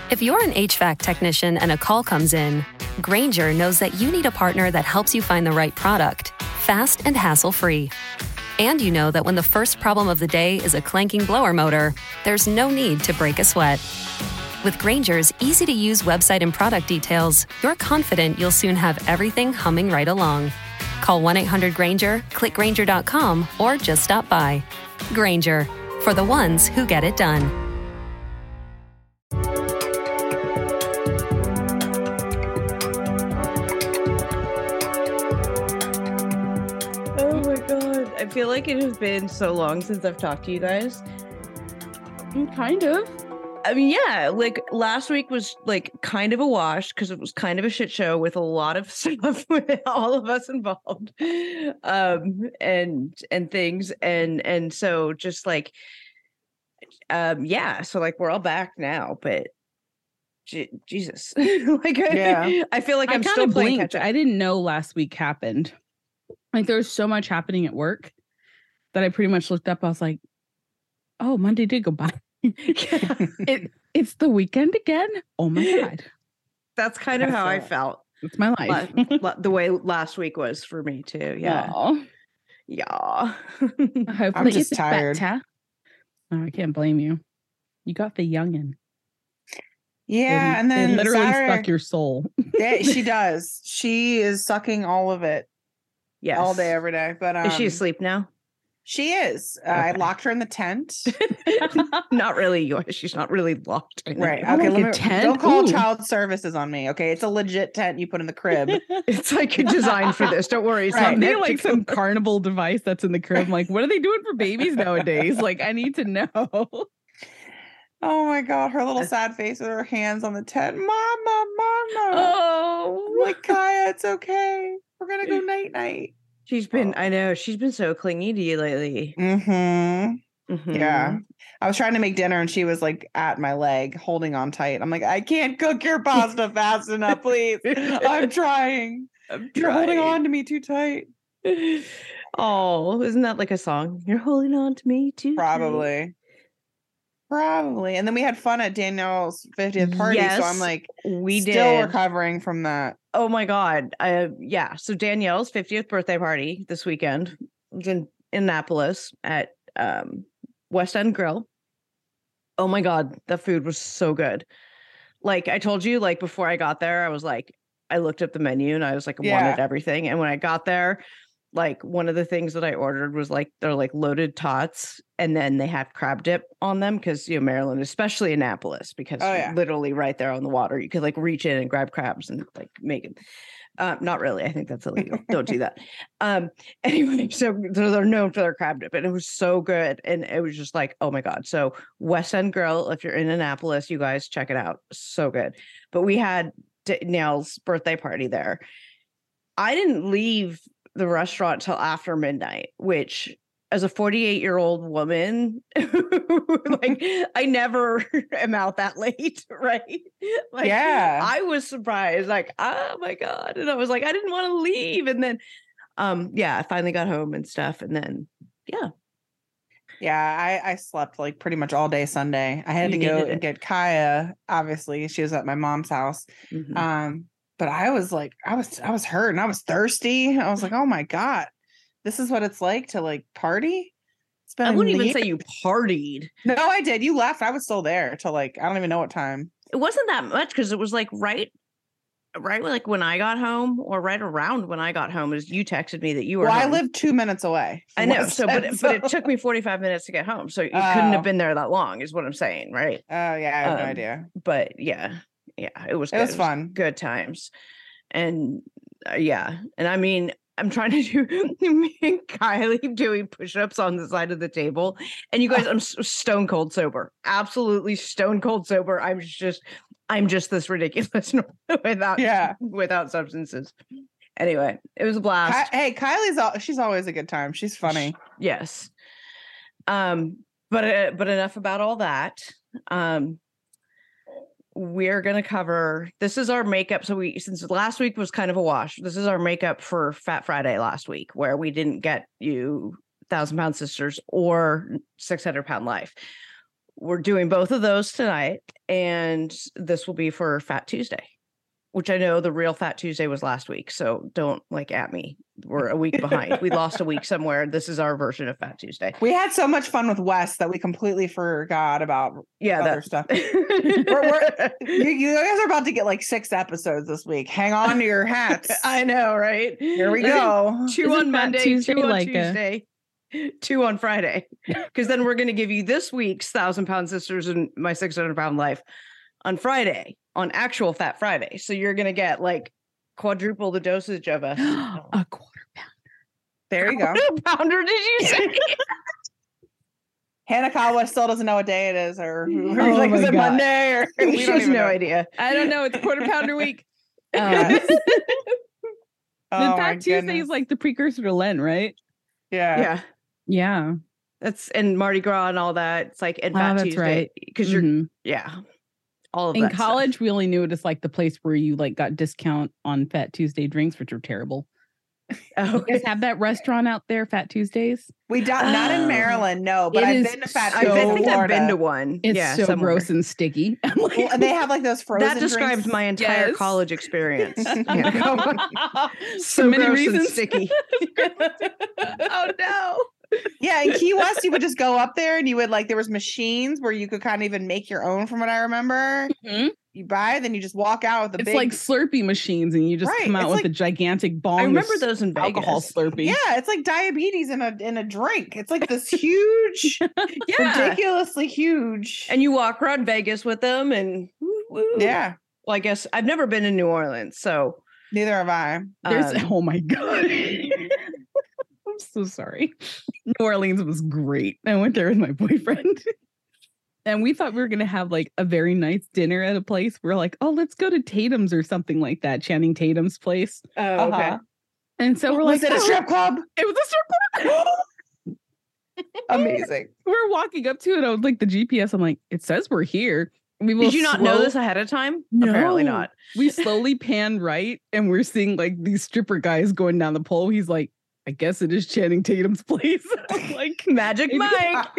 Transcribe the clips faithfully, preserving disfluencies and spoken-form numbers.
If you're an H V A C technician and a call comes in, Grainger knows that you need a partner that helps you find the right product, fast and hassle-free. And you know that when the first problem of the day is a clanking blower motor, there's no need to break a sweat. With Grainger's easy-to-use website and product details, you're confident you'll soon have everything humming right along. Call one eight hundred Grainger, click Grainger dot com, or just stop by. Grainger, for the ones who get it done. I feel like it has been so long since I've talked to you guys. Kind of. I mean, yeah, like last week was like kind of a wash because it was kind of a shit show with a lot of stuff with all of us involved, um, and and things, and and so just like, um, yeah, so like we're all back now, but J- Jesus, like, yeah, I feel like I'm I still playing blinked. catch up. I didn't know last week happened. Like there was so much happening at work that I pretty much looked up. I was like, "Oh, Monday did go by. it it's the weekend again. Oh my god!" That's kind of how I felt. It's my life. La- the way last week was for me too. Yeah, Aww. yeah. Hopefully I'm just it's tired. better. Oh, I can't blame you. You got the youngin. Yeah, They- and then they literally Saturday, suck your soul. yeah, she does. She is sucking all of it. Yes. All day, every day. But um, is she asleep now? She is. Uh, I Okay. locked her in the tent. Not really. You- She's not really locked. in Right. there. Oh, Okay. like a Let me, tent? don't call Ooh. child services on me. Okay. It's a legit tent you put in the crib. It's like designed for this. Don't worry. It's Right. not I'm thinking meant to like go- some carnival device that's in the crib. I'm like, what are they doing for babies nowadays? Like, I need to know. Oh my God. Her little sad face with her hands on the tent. Mama, mama. Oh, I'm like, Kaya, it's okay. We're going to go night night. She's been. I know she's been so clingy to you lately. Mm-hmm. Mhm. Yeah. I was trying to make dinner and she was like at my leg, holding on tight. I'm like, I can't cook your pasta fast enough, please. I'm trying. I'm You're holding trying. on to me too tight. Oh, isn't that like a song? You're holding on to me too. tight. Probably. Probably. And then we had fun at Danielle's fiftieth party. So I'm Yes, like, We still did. recovering from that. Oh my God. Uh, yeah. So Danielle's fiftieth birthday party this weekend was in Annapolis at um, West End Grill. Oh my God. The food was so good. Like I told you, like before I got there, I was like, I looked up the menu and I was like, I Yeah. wanted everything. And when I got there, like one of the things that I ordered was like, they're like loaded tots. And then they had crab dip on them because, you know, Maryland, especially Annapolis, because Oh, yeah. literally right there on the water, you could like reach in and grab crabs and like make it. Uh, not really. I think that's illegal. Don't do that. Um, anyway, so they're, they're known for their crab dip and it was so good. And it was just like, oh my God. So West End Grill, if you're in Annapolis, you guys check it out. So good. But we had Danielle's birthday party there. I didn't leave the restaurant till after midnight, which as a forty-eight year old woman, like I never am out that late, right? Like, Yeah. I was surprised, like, oh my God. And I was like, I didn't want to leave. And then, um, yeah, I finally got home and stuff. And then, yeah. Yeah, I, I slept like pretty much all day Sunday. I had You to go needed and it. get Kaya. Obviously, she was at my mom's house. Mhm. Um, but I was like, I was, I was hurt and I was thirsty. I was like, oh my God, this is what it's like to like party. It's been I wouldn't a even year. say you partied. No, I did. You left. I was still there till like, I don't even know what time. It wasn't that much because it was like right, right like when I got home or right around when I got home is you texted me that you were Well, I home. lived two minutes away. I from know. West So, but, End, it- but it so- took me forty-five minutes to get home. So you couldn't Oh. have been there that long is what I'm saying. Right. Oh yeah, I have no Um, idea. But yeah, yeah, it was, It good. was fun. Good times. And uh, yeah. And I mean, I'm trying to do me and Kylie doing push-ups on the side of the table. And you guys, I'm s- stone cold sober. Absolutely stone cold sober. I'm just, I'm just this ridiculous without, Yeah. without substances. Anyway, it was a blast. Ki- hey, Kylie's al- she's always a good time. She's funny. Yes. Um, but uh, but enough about all that. Um, we're gonna cover. This is our makeup. So we since last week was kind of a wash. This is our makeup for Fat Friday last week, where we didn't get you Thousand Pound Sisters or Six Hundred Pound Life. we're doing both of those tonight, and this will be for Fat Tuesday, which I know the real Fat Tuesday was last week. So don't like at me. We're a week behind. We lost a week somewhere. This is our version of Fat Tuesday. We had so much fun with Wes that we completely forgot about Yeah, other that stuff. we're, we're, you, you guys are about to get like six episodes this week. Hang on to your hats. I know, right? Here we go. Two Isn't on Fat Monday, Tuesday two on like a- Tuesday, two on Friday. Because then we're going to give you this week's Thousand Pound Sisters and My six hundred Pound Life on Friday, on actual Fat Friday. So you're going to get like quadruple the dosage of us. A quarter pounder. There you go. Quarter pounder, did you say? Hanakawa still doesn't know what day it is, or Oh like, is my it God. Monday? Or we She don't has even no know. idea. I don't know. It's quarter pounder week. Yes. Uh, Oh, then my Fat Tuesday goodness. is like the precursor to Lent, right? yeah. Yeah. Yeah. That's and Mardi Gras and all that. It's like and Oh, Fat that's Tuesday. right. Because you're Mhm. yeah. All of In that stuff. college, we only knew it as like the place where you like got discount on Fat Tuesday drinks, which are terrible. Oh, You guys have that restaurant out there, Fat Tuesdays? We don't, not in Oh. Maryland, no, but It I've is been to Fat I so- Tuesdays in think I've Florida. been to one. It's yeah, so somewhere. gross and sticky. I'm like, Well, and they have like those frozen That describes drinks. my entire Yes. college experience. Yeah. For so many gross and reasons. sticky. Oh no. Yeah, in Key West, you would just go up there and you would like there was machines where you could kind of even make your own, from what I remember. Mhm. You buy, then you just walk out with a It's big like Slurpee machines, and you just Right, come out it's with like- a gigantic bong. I of remember s- those in Vegas. alcohol Slurpee. yeah, it's like diabetes in a in a drink. It's like this huge, Yeah. ridiculously huge. And you walk around Vegas with them and woo, woo. yeah, Well, I guess I've never been in New Orleans, so neither have I. There's um, oh my god. I'm so sorry. New Orleans was great. I went there with my boyfriend. And we thought we were gonna have like a very nice dinner at a place. We're like, oh, let's go to Tatum's or something like that, Channing Tatum's place. oh, okay. Uh-huh. And so we're Was like, it a "Oh, strip club? It was a strip club. Amazing. We're walking up to it. I was like, the G P S. I'm like, it says we're here. We will Did you not know slow- this ahead of time? Apparently No. not. We slowly pan right, and we're seeing like these stripper guys going down the pole. He's like, I guess it is Channing Tatum's place. I'm like, Magic Maybe- Mike.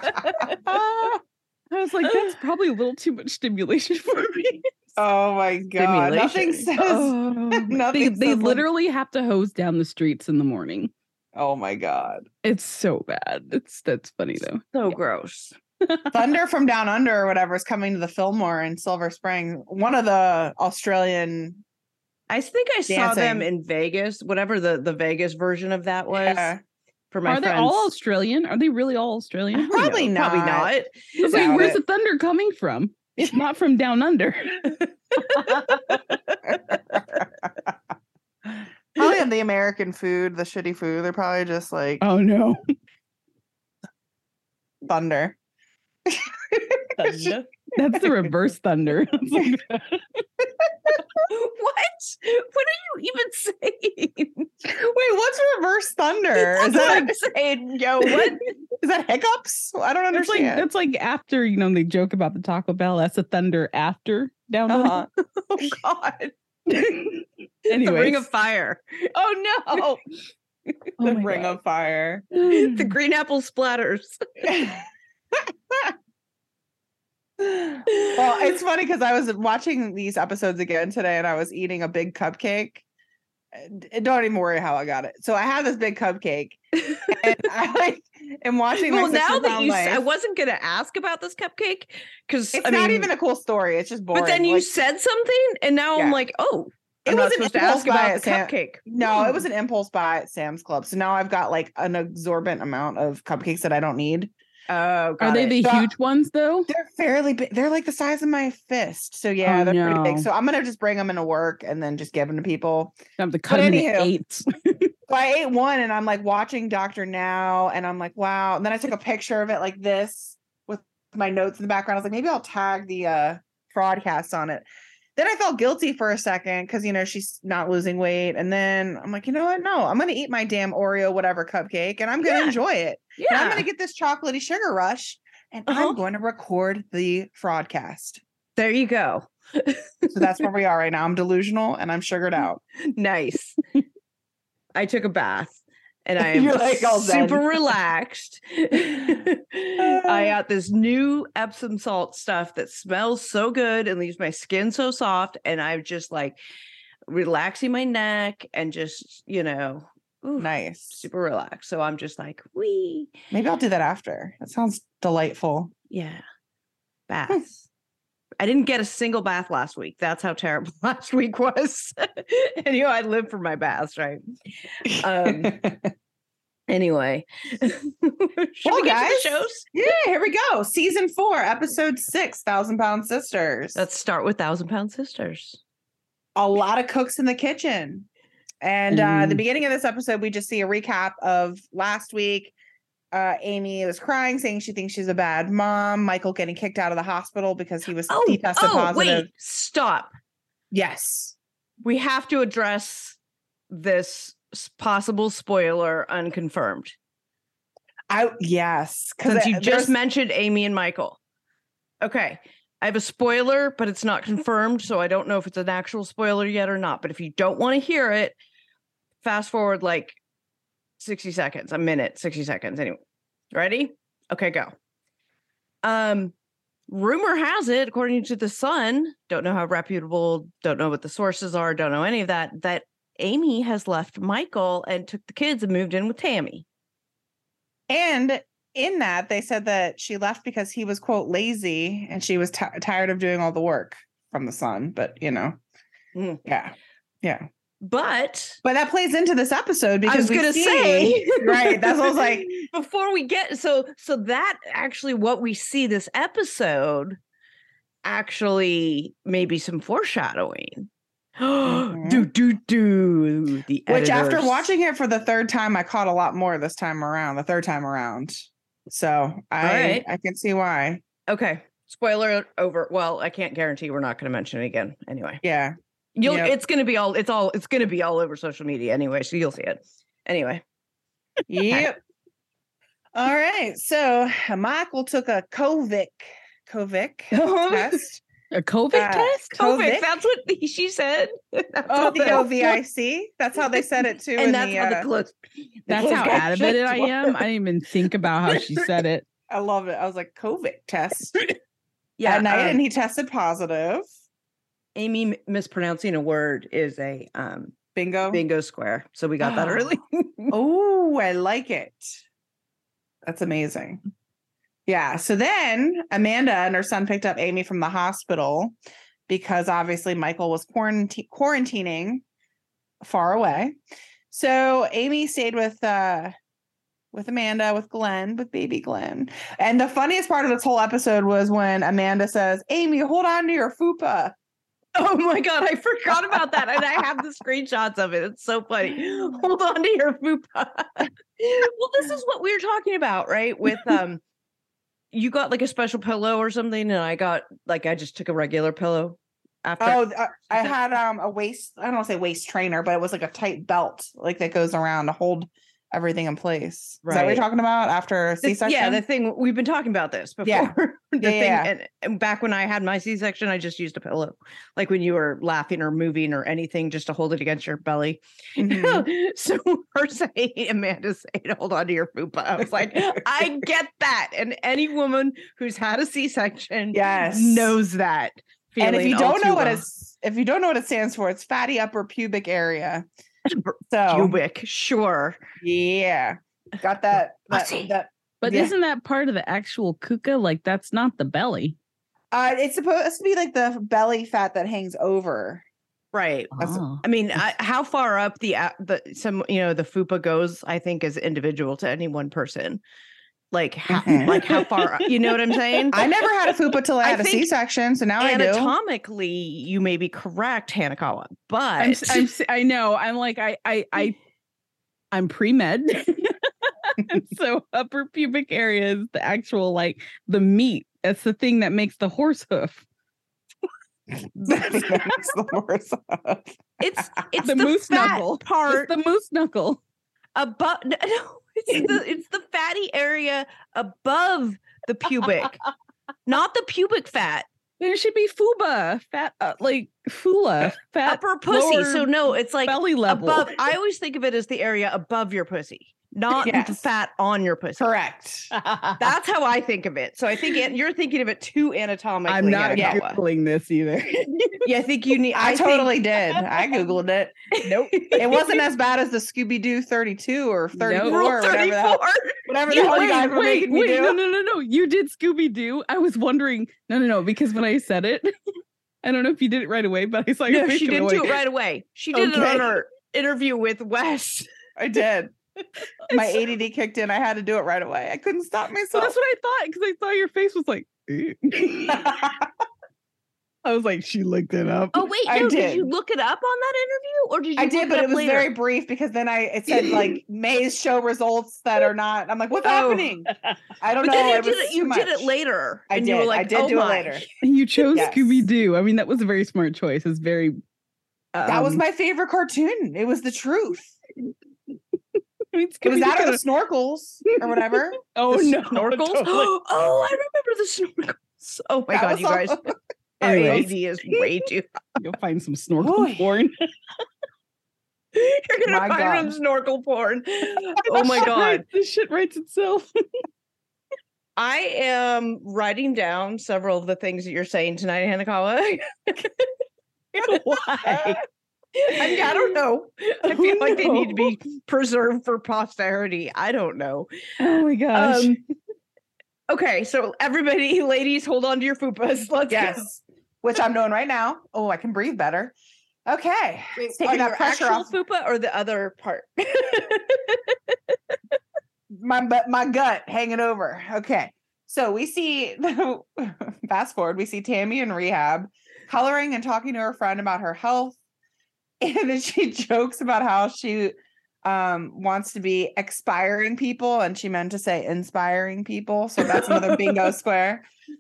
I was like, that's probably a little too much stimulation for me. Oh my god! Nothing Stimulation. says. Oh, they Nothing they says like- literally have to hose down the streets in the morning. Oh my god! It's so bad. It's that's funny though. So gross. Thunder from Down Under or whatever is coming to the Fillmore in Silver Spring. One of the Australian. I think I saw them Dancing. in Vegas, whatever the, the Vegas version of that was. Yeah. For my Are they friends. all Australian? Are they really all Australian? Probably No, Probably not. not. I was like, Doubt where's it. the thunder coming from? It's not from down under. Probably have the American food, the shitty food. They're probably just like Oh no. thunder. That's the reverse thunder. It's like, What? What are you even saying? Wait, what's reverse thunder? That's Is what that I'm saying. Yo, what? is that hiccups? I don't it's like understand. that's like after, you know, they joke about the Taco Bell. That's a thunder after down Uh-huh. Oh God. Anyway. The Ring of Fire. Oh no. Oh the my ring God. of fire. The green apple splatters. Well, it's funny because I was watching these episodes again today and I was eating a big cupcake. And don't even worry how I got it. So I have this big cupcake and I like am watching my Well, now sister that Brown you, s- I Life. wasn't going to ask about this cupcake because It's I not mean, even a cool story. It's just boring. But then you Like, said something, and now Yeah. I'm like, oh, It I'm was not an supposed to impulse ask about buy the at Sam- cupcake. no, Hmm. it was an impulse buy at Sam's Club. So now I've got like an exorbitant amount of cupcakes that I don't need. Oh, Are got they it. the So- huge ones though? They're fairly big. They're like the size of my fist. So yeah, Oh, they're pretty big. no. So I'm gonna just bring them into work and then just give them to people. Have to cut them into anywho. eights. So I ate one and I'm like watching Doctor Now and I'm like, wow. And then I took a picture of it like this with my notes in the background. I was like, maybe I'll tag the uh fraudcast on it. Then I felt guilty for a second because you know she's not losing weight. And then I'm like, you know what? No, I'm gonna eat my damn Oreo whatever cupcake and I'm gonna Yeah. enjoy it. Yeah. And I'm gonna get this chocolatey sugar rush and Uh-huh. I'm going to record the fraudcast. There you go. So that's where we are right now. I'm delusional and I'm sugared out. Nice. I took a bath and I am You're like all zen. super relaxed. I got this new Epsom salt stuff that smells so good and leaves my skin so soft, and I'm just like relaxing my neck and just, you know, ooh, Nice. super relaxed. So I'm just like, wee. Maybe I'll do that after. That sounds delightful. Yeah. Baths. I didn't get a single bath last week. That's how terrible last week was. And you know, I live for my baths, right? Um anyway. Should Well, we get guys, to the shows? Yeah, here we go. Season four, episode six, Thousand Pound Sisters. Let's start with Thousand Pound Sisters. A lot of cooks in the kitchen. And uh, Mm. the beginning of this episode, we just see a recap of last week. Uh, Amy was crying, saying she thinks she's a bad mom. Michael getting kicked out of the hospital because he was Oh, he tested oh positive. wait, stop. Yes. We have to address this s- possible spoiler unconfirmed. I yes. Since it- you just there's- mentioned Amy and Michael. Okay. I have a spoiler, but it's not confirmed, so I don't know if it's an actual spoiler yet or not. But if you don't want to hear it, fast forward like sixty seconds, a minute, sixty seconds. Anyway, ready? Okay, go. Um, rumor has it, according to the Sun, don't know how reputable, don't know what the sources are, don't know any of that, that Amy has left Michael and took the kids and moved in with Tammy. And in that, they said that she left because he was, quote, lazy and she was t- tired of doing all the work from the Sun. But, you know, Mm. yeah. Yeah. But But that plays into this episode because I was we gonna see- say, right. That's what I was like. Before we get so so that actually what we see this episode actually maybe some foreshadowing. Mhm. Do do do the Which after editors. watching it for the third time, I caught a lot more this time around, the third time around. So I right. I can see why. Okay, spoiler over. Well, I can't guarantee we're not going to mention it again. Anyway, Yeah. you'll Yep. it's going to be all it's all it's going to be all over social media anyway, so you'll see it. Anyway, Yep. All right. So Michael took a COVID COVID test. A COVID Uh, test? COVID, COVID? that's what she said. That's Oh, what the O V I C. That's how they said it too. in and that's the, how uh, the close. That's how animated I am. I didn't even think about how she said it. I love it. I was like, COVID test Yeah, at night, um, and he tested positive. Amy m- mispronouncing a word is a um Bingo. bingo square. So we got that early. Oh, I like it. That's amazing. Yeah. So then Amanda and her son picked up Amy from the hospital because obviously Michael was quarant- quarantining far away. So Amy stayed with uh with Amanda, with Glenn, with baby Glenn. And the funniest part of this whole episode was when Amanda says, Amy, hold on to your fupa. Oh my god, I forgot about that. And I have the screenshots of it. It's so funny. Hold on to your fupa. Well, this is what we were talking about, right? With um you got like a special pillow or something, and I got like I just took a regular pillow after. Oh, I, I had um a waist, I don't want to say waist trainer, but it was like a tight belt, like that goes around to hold everything in place. Is that what Right. you're talking about after The- C-section? yeah, the thing we've been talking about this before. Yeah. the Yeah, thing, yeah. And, and back when I had my C-section, I just used a pillow, like when you were laughing or moving or anything, just to hold it against your belly. Mhm. So her saying, Amanda saying, "Hold on to your fupa," I was like, I get that, and any woman who's had a C-section, Yes. knows that. And if feeling you all don't know too what well. it's, if you don't know what it stands for, it's fatty upper pubic area. So Pubic, sure. yeah, got that. I That, see. that But Yeah. isn't that part of the actual kuka? Like that's not the belly. uh, it's supposed to be like the belly fat that hangs over. Right. That's- Oh. I mean, I, how far up the a- the some you know the fupa goes, I think, is individual to any one person. Like, how, Mhm. like how far? You know what I'm saying? I never had a fupa till I I had a think C-section, so now I do. Anatomically, you may be correct, Hanakawa, but I'm, s- I'm s- I know. I'm like I I I I'm pre-med. So upper pubic area is the actual like the meat. That's the thing that makes the horse hoof. That's the worst. it's it's The the, moose fat knuckle. part It's the moose knuckle. above. No, it's the it's the fatty area above the pubic, not the pubic fat. Then it should be Fuba, fat, uh, like Fula, fat Upper pussy. lower So no, it's like belly level. above. I always think of it as the area above your pussy, not the Yes. fat on your pussy. Correct. That's how I think of it. So I think it, you're thinking of it too anatomically. I'm not Hanakawa. googling this either. Yeah, I think you need. I, I think- totally did. I googled it. Nope. It wasn't as bad as the Scooby Doo thirty-two or thirty-four Rule or whatever the hell, thirty-four. whatever the Yeah, hell you wait, guys were wait, making me wait, do. no, no, no, no. You did Scooby Doo. I was wondering. No, no, no. Because when I said it, I don't know if you did it right away, but I saw your No, face. she and I'm didn't do like, it right away. She did it Okay. on her interview with Wes. I did. My A D D kicked in. I had to do it right away. I couldn't stop So myself. that's what I thought because I saw your face was like. "Ew." I was like, she looked it up. Oh wait, I no, did. did. you look it up on that interview, or did you? I look did, but up it was later? very brief because then I it said like May's show results that are not. I'm like, what's Oh. happening? I don't But know. then you it did was it. You too did it much. later. I and did. You were like, I did oh do my. it later. You chose Yes. Scooby Doo. I mean, that was a very smart choice. It's very. That was um, my favorite cartoon. It was the truth. I mean, It was Scooby-Doo that or kinda- the snorkels or whatever. Oh The no! snorkels. totally. Oh, I remember the snorkels. Oh my That god, was you guys. all- Our Anyways. A D D is way too. You'll find some snorkel Boy. porn. You're gonna My find God. some snorkel porn. Oh my Shit god. writes- This shit writes itself. I am writing down several of the things that you're saying tonight, Hanakawa. Why? I mean, I don't know. I Oh, feel like they need to no. be preserved for posterity. I don't know. Oh my gosh. Um, okay, so everybody, ladies, hold on to your fupas. Let's go. Yes, which I'm doing right now. Oh, I can breathe better. Okay, it's Are taking that your pressure actual off fupa or the other part? my bu- my gut hanging over. Okay, so we see fast forward. We see Tammy in rehab, coloring and talking to her friend about her health, and then she jokes about how she um wants to be expiring people, and she meant to say inspiring people. So that's another bingo square.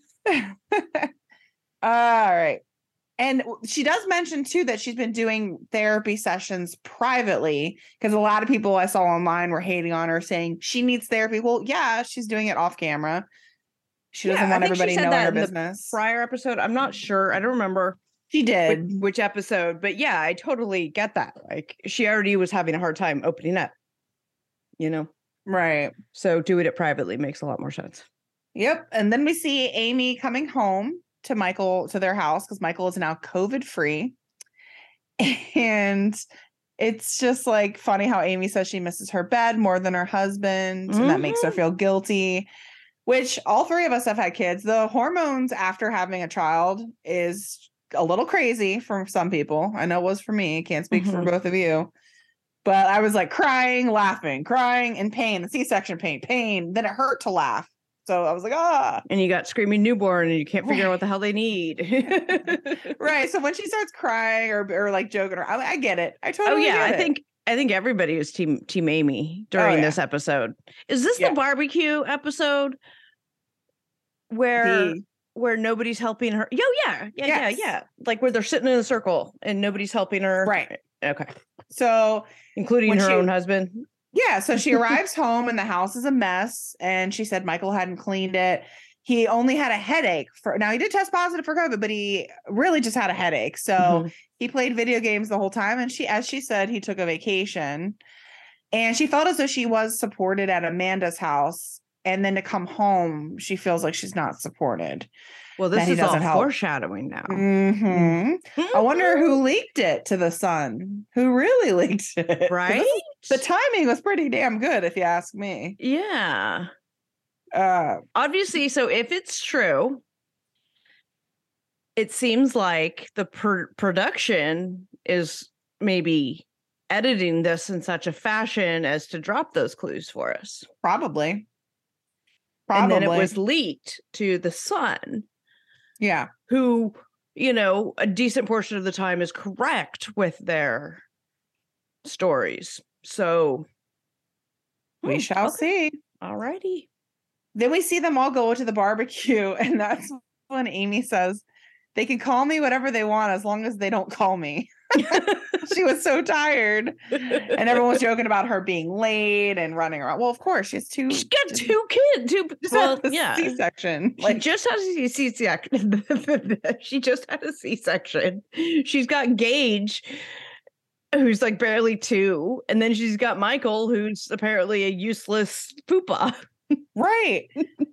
All right. And she does mention too that she's been doing therapy sessions privately because a lot of people I saw online were hating on her saying she needs therapy. Well, yeah, she's doing it off camera. She doesn't Yeah, I want think she everybody said knowing that her in the business. Prior episode, I'm not sure. I don't remember She which, did. which episode, but yeah, I totally get that. Like she already was having a hard time opening up, you know? Right. So doing it privately makes a lot more sense. Yep. And then we see Amy coming home to Michael, to their house, because Michael is now COVID free. And it's just like funny how Amy says she misses her bed more than her husband, and that makes her Mhm. feel guilty. Which all three of us have had kids. The hormones after having a child is a little crazy for some people. I know it was for me. Can't speak for Mhm. both of you. But I was like crying, laughing, crying, in pain, the C-section pain, pain. Then it hurt to laugh. So I was like, ah. And you got screaming newborn and you can't figure out what the hell they need. Right. So when she starts crying or, or like joking around, I, I get it. I Oh totally yeah, get I it. think I think everybody was team team Amy during yeah. this episode. Is this Yeah. the barbecue episode where The- where nobody's helping her? Yo, yeah, yeah, Yes. yeah, yeah. Like where they're sitting in a circle and nobody's helping her. Right. Okay. So Including When her she- own husband. yeah, so she arrives home and the house is a mess. And she said Michael hadn't cleaned it. He only had a headache for now. He did test positive for COVID, but he really just had a headache. So Mhm. he played video games the whole time. And she, as she said, he took a vacation. And she felt as though she was supported at Amanda's house. And then to come home, she feels like she's not supported. Well, that this he is all doesn't help. foreshadowing now. hmm I wonder who leaked it to the Sun. Who really leaked it? 'Cause Right? this- The timing was pretty damn good, if you ask me. Yeah. Uh, Obviously, so if it's true, it seems like the pr- production is maybe editing this in such a fashion as to drop those clues for us. probably. Probably. And then it was leaked to the Sun, yeah. who, you know, a decent portion of the time is correct with their stories. So We hmm, shall okay. see. All righty. Then we see them all go to the barbecue, and that's when Amy says, they can call me whatever they want as long as they don't call me. she was so tired. And everyone was joking about her being late and running around. Well, of course, she's two. She's got two kids. Two, well, yeah. C-section. She Like, just has a C-section. She just had a C-section. She's got Gage, who's like barely two, and then she's got Michael, who's apparently a useless poopa. right.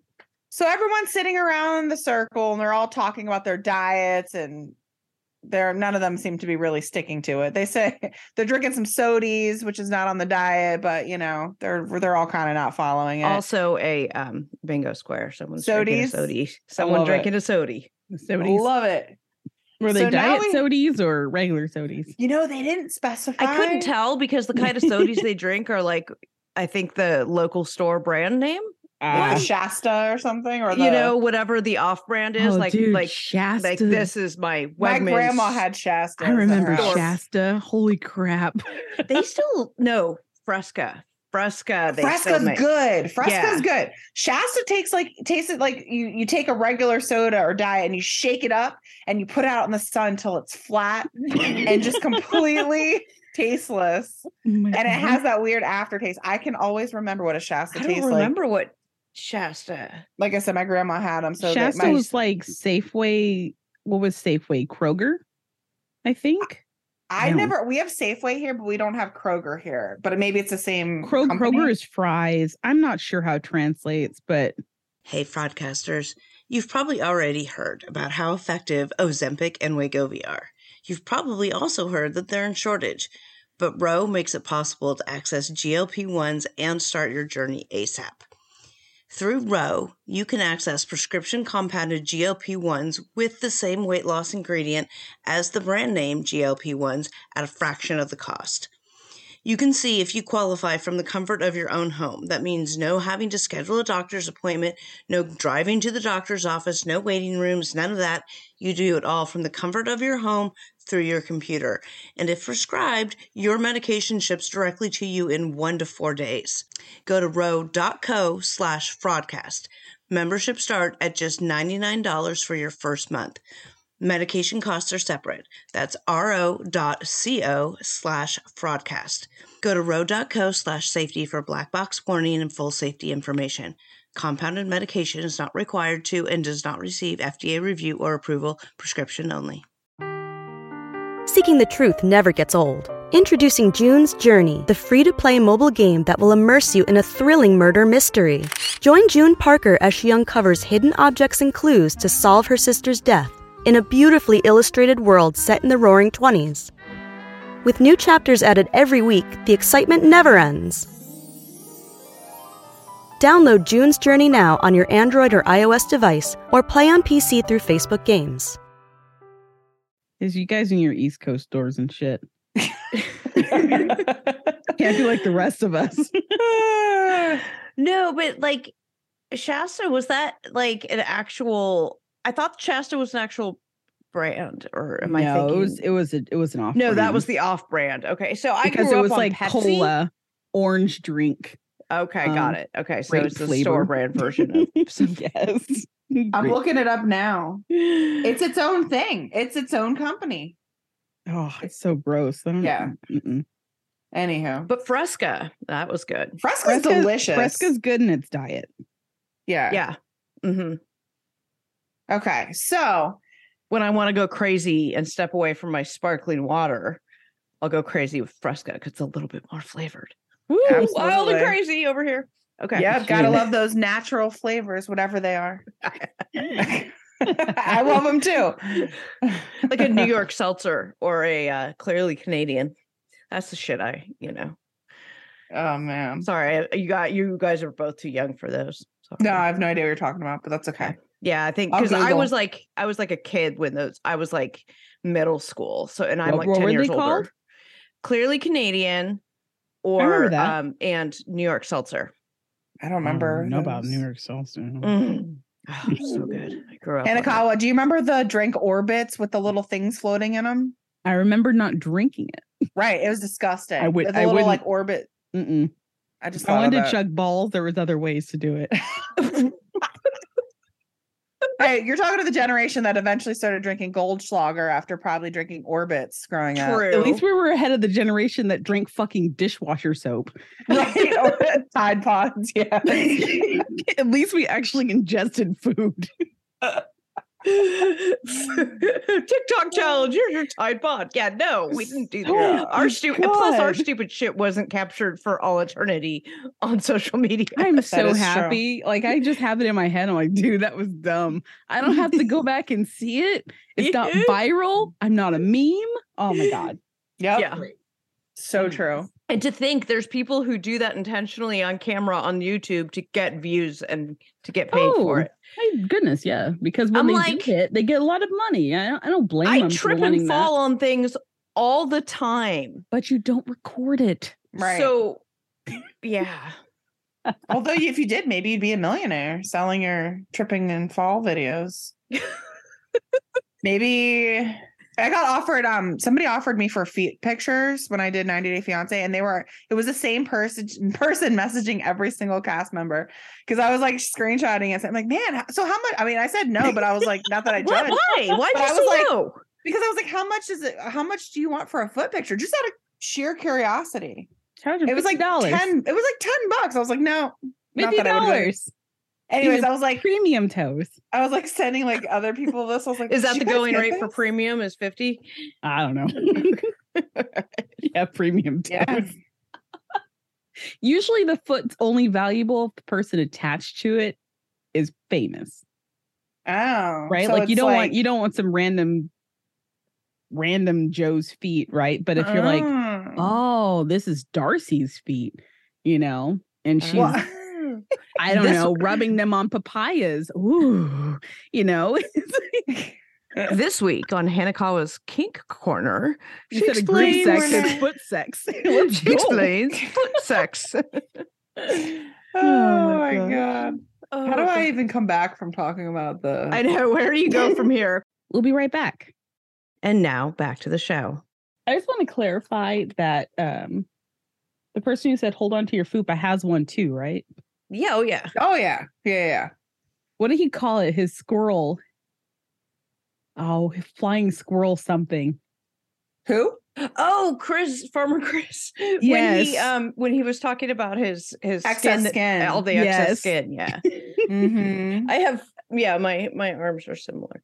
So everyone's sitting around the circle and they're all talking about their diets, and they're none of them seem to be really sticking to it. They say they're drinking some sodies, which is not on the diet, but you know, they're they're all kind of not following it. Also a um bingo square. Someone's drinking a Sodies? sody. Someone love drinking it. a sody. Sodies. Love it. Were they So now diet we- sodies or regular sodies? You know, they didn't specify. I couldn't tell because the kind of sodies they drink are like, I think the local store brand name. Like Ah. Shasta or something, or the, You know, whatever the off brand is, Oh, like dude, like Shasta. like this is my my Wegmans. grandma had Shasta. I remember at her house. Shasta. Holy crap. They still no Fresca. Fresca. They still Fresca's make. good. Fresca's Yeah. good. Shasta takes like tastes it like you you take a regular soda or diet and you shake it up and you put it out in the sun until it's flat and just completely tasteless. Oh my And it God. has that weird aftertaste. I can always remember what a Shasta I tastes don't like. remember what Shasta. Like I said, my grandma had them. So that Shasta my, was like Safeway. What was Safeway? Kroger, I think. I no. never. We have Safeway here, but we don't have Kroger here. But maybe it's the same. Kro- company. Kroger is fries. I'm not sure how it translates, but Hey, fraudcasters. You've probably already heard about how effective Ozempic and Wegovy are. You've probably also heard that they're in shortage, but Ro makes it possible to access G L P ones and start your journey ASAP. Through Ro, you can access prescription compounded G L P ones with the same weight loss ingredient as the brand name G L P ones at a fraction of the cost. You can see if you qualify from the comfort of your own home. That means no having to schedule a doctor's appointment, no driving to the doctor's office, no waiting rooms, none of that. You do it all from the comfort of your home through your computer. And if prescribed, your medication ships directly to you in one to four days. Go to ro.co slash fraudcast. Membership start at just ninety-nine dollars for your first month. Medication costs are separate. That's ro.co slash fraudcast. Go to ro.co slash safety for black box warning and full safety information. Compounded medication is not required to and does not receive F D A review or approval, prescription only. Seeking the truth never gets old. Introducing June's Journey, the free-to-play mobile game that will immerse you in a thrilling murder mystery. Join June Parker as she uncovers hidden objects and clues to solve her sister's death in a beautifully illustrated world set in the roaring twenties. With new chapters added every week, the excitement never ends. Download June's Journey now on your Android or iOS device or play on P C through Facebook Games. is you guys in your East Coast stores and shit. Can't be like the rest of us. No, but like Shasta, was that like an actual? I thought Shasta was an actual brand, or am I no, thinking? it was it was a, it was an off. no, that was the off brand. Okay, so I because grew it up was on like Pepsi. cola, orange drink. Okay, um, got it. Okay, so grape it's the flavor. store brand version of some. Yes, I'm Grape- looking it up now. It's its own thing. It's its own company. Oh, it's so gross. I don't, Yeah. mm-mm. Anyhow, But Fresca, that was good. Fresca's Fresca- delicious. Fresca's good in its diet. yeah. Yeah. hmm Okay. So When I want to go crazy and step away from my sparkling water, I'll go crazy with Fresca because it's a little bit more flavored. Woo, wild Absolutely. and crazy over here. Okay. yeah, gotta Yeah. love those natural flavors, whatever they are. I love them too. Like a New York seltzer or a uh, clearly Canadian. That's the shit I, you know. Oh man. Sorry, I- you got you guys are both too young for those. Sorry. No, I have no idea what you're talking about, but that's okay. Yeah, I think I'll because I Google. was like I was like a kid when those I was like middle school. So and I'm What- like what ten were they years older. called? Clearly Canadian remember or that. um and New York seltzer. I don't remember. I know about those. New York salsa. Mm. Oh, so good. I grew up. on it. Anakawa, do you remember the drink Orbits with the little things floating in them? I remember not drinking it. Right. It was disgusting. I would- The I little like wouldn't- orbit. Mm-mm. I just If I thought wanted of to that. chug balls, there was other ways to do it. Hey, you're talking to the generation that eventually started drinking Goldschlager after probably drinking Orbits growing up. True. At least we were ahead of the generation that drank fucking dishwasher soap. Right? Or Tide Pods, yeah. At least we actually ingested food. TikTok challenge. Here's your Tide Pod. Yeah, no, we didn't do that. Oh, our my stupid plus our God. stupid shit wasn't captured for all eternity on social media. I'm so is true. happy. Like I just have it in my head. I'm like, dude, that was dumb. I don't have to go back and see it. It's not viral. I'm not a meme. Oh my God. Yep. Yeah. So true. And to think there's people who do that intentionally on camera on YouTube to get views and to get paid for it. My goodness, yeah. Because when I'm they like- do it, they get a lot of money. I don't, I don't blame I them for trip wanting and that. fall on things all the time. But you don't record it. Right. So, yeah. Although if you did, maybe you'd be a millionaire selling your tripping and fall videos. Maybe I got offered, um, somebody offered me for feet pictures when I did ninety Day Fiance, and they were, it was the same person person messaging every single cast member. Cause I was like screenshotting it. I'm like, man, so how much? I mean, I said no, but I was like, not that I What? judged. Why? Why But did I you was say like- no? Because I was like, how much is it? How much do you want for a foot picture? Just out of sheer curiosity. Charge It was like dollars. ten, it was like ten bucks. I was like, no, not fifty that I would do it. dollars. Anyways, I was like, Premium toes. I was like sending like other people this. I was like, Is that "Did the you guys going get rate for this?" premium is fifty? I don't know. Yeah, premium toes. Yeah. Usually the foot's only valuable if the person attached to it is famous. Oh, Right? so like you it's don't want you don't want some random random Joe's feet, right? But if you're like, Oh. oh, this is Darcy's feet, you know, and she's Well, I don't This- know, rubbing them on papayas. Ooh, you know. This week on Hanakawa's Kink Corner, she Instead of group explains, sex, it's foot sex. Let's she go. explains foot sex. oh, my my god. How do Oh, I even come back from talking about the I know. Where do you go from here? We'll be right back. And now back to the show. I just want to clarify that um the person who said hold on to your fupa has one too, right? Yeah, oh yeah. Oh yeah. Yeah, yeah. What did he call it? His squirrel. Oh, his flying squirrel something. Who? Oh, Chris, Farmer Chris. When he Yes. um when he was talking about his his Excess skin, skin. all the Yes. excess skin. Yeah. Mm-hmm. I have yeah, my my arms are similar.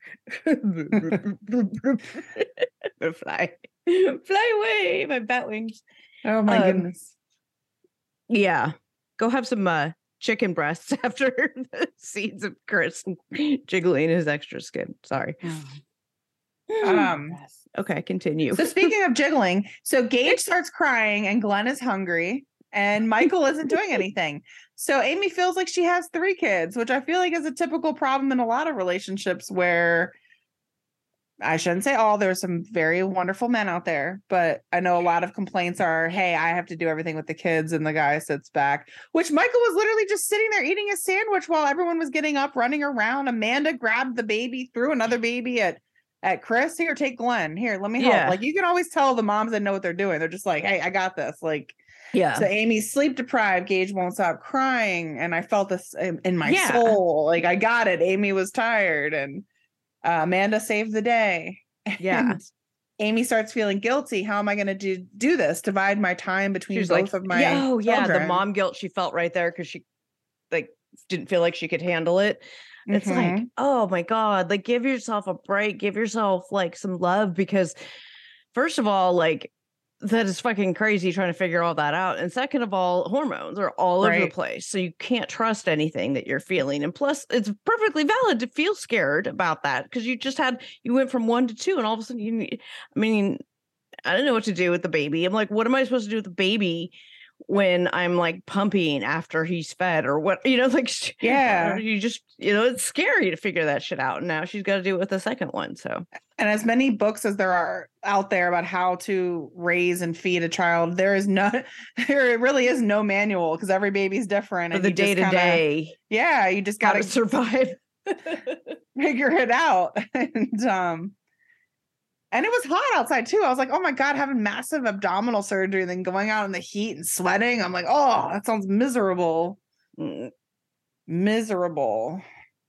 Fly. Fly away, my bat wings. Oh my Um, goodness. Yeah. Go have some uh chicken breasts after the scenes of Chris jiggling his extra skin. Sorry. Um Okay, continue. So speaking of jiggling, so Gage starts crying and Glenn is hungry and Michael isn't doing anything. So Amy feels like she has three kids, which I feel like is a typical problem in a lot of relationships where I shouldn't say all, there's some very wonderful men out there, but I know a lot of complaints are, hey, I have to do everything with the kids and the guy sits back, which Michael was literally just sitting there eating a sandwich while everyone was getting up, running around. Amanda grabbed the baby, threw another baby at at Chris. Here, take Glenn. Here, let me help. Yeah. Like you can always tell the moms that know what they're doing. They're just like, hey, I got this. Like, yeah. so Amy's sleep deprived. Gage won't stop crying. And I felt this in, in my Yeah. soul. Like I got it. Amy was tired and uh, Amanda saved the day. Yeah. And Amy starts feeling guilty. How am I going to do do this? Divide my time between She's both like, of my yeah, oh yeah, the children. mom guilt she felt right there because she like didn't feel like she could handle it. It's like, Mhm. oh my God, like give yourself a break, give yourself like some love because first of all, like that is fucking crazy trying to figure all that out. And second of all, hormones are all over the Right. place. So you can't trust anything that you're feeling. And plus, it's perfectly valid to feel scared about that because you just had, you went from one to two and all of a sudden you, I mean, I don't know what to do with the baby. I'm like, what am I supposed to do with the baby when I'm like pumping after he's fed or what, you know, like, Yeah. you just, you know, it's scary to figure that shit out. And now she's got to do it with the second one. So, And as many books as there are out there about how to raise and feed a child, there is no, there really is no manual because every baby's different. for and the you just day to kinda- day, yeah, you just got gotta to survive. figure it out. And um, and it was hot outside too. I was like, oh my God, having massive abdominal surgery, and then going out in the heat and sweating. I'm like, oh, that sounds miserable. Mm, Miserable.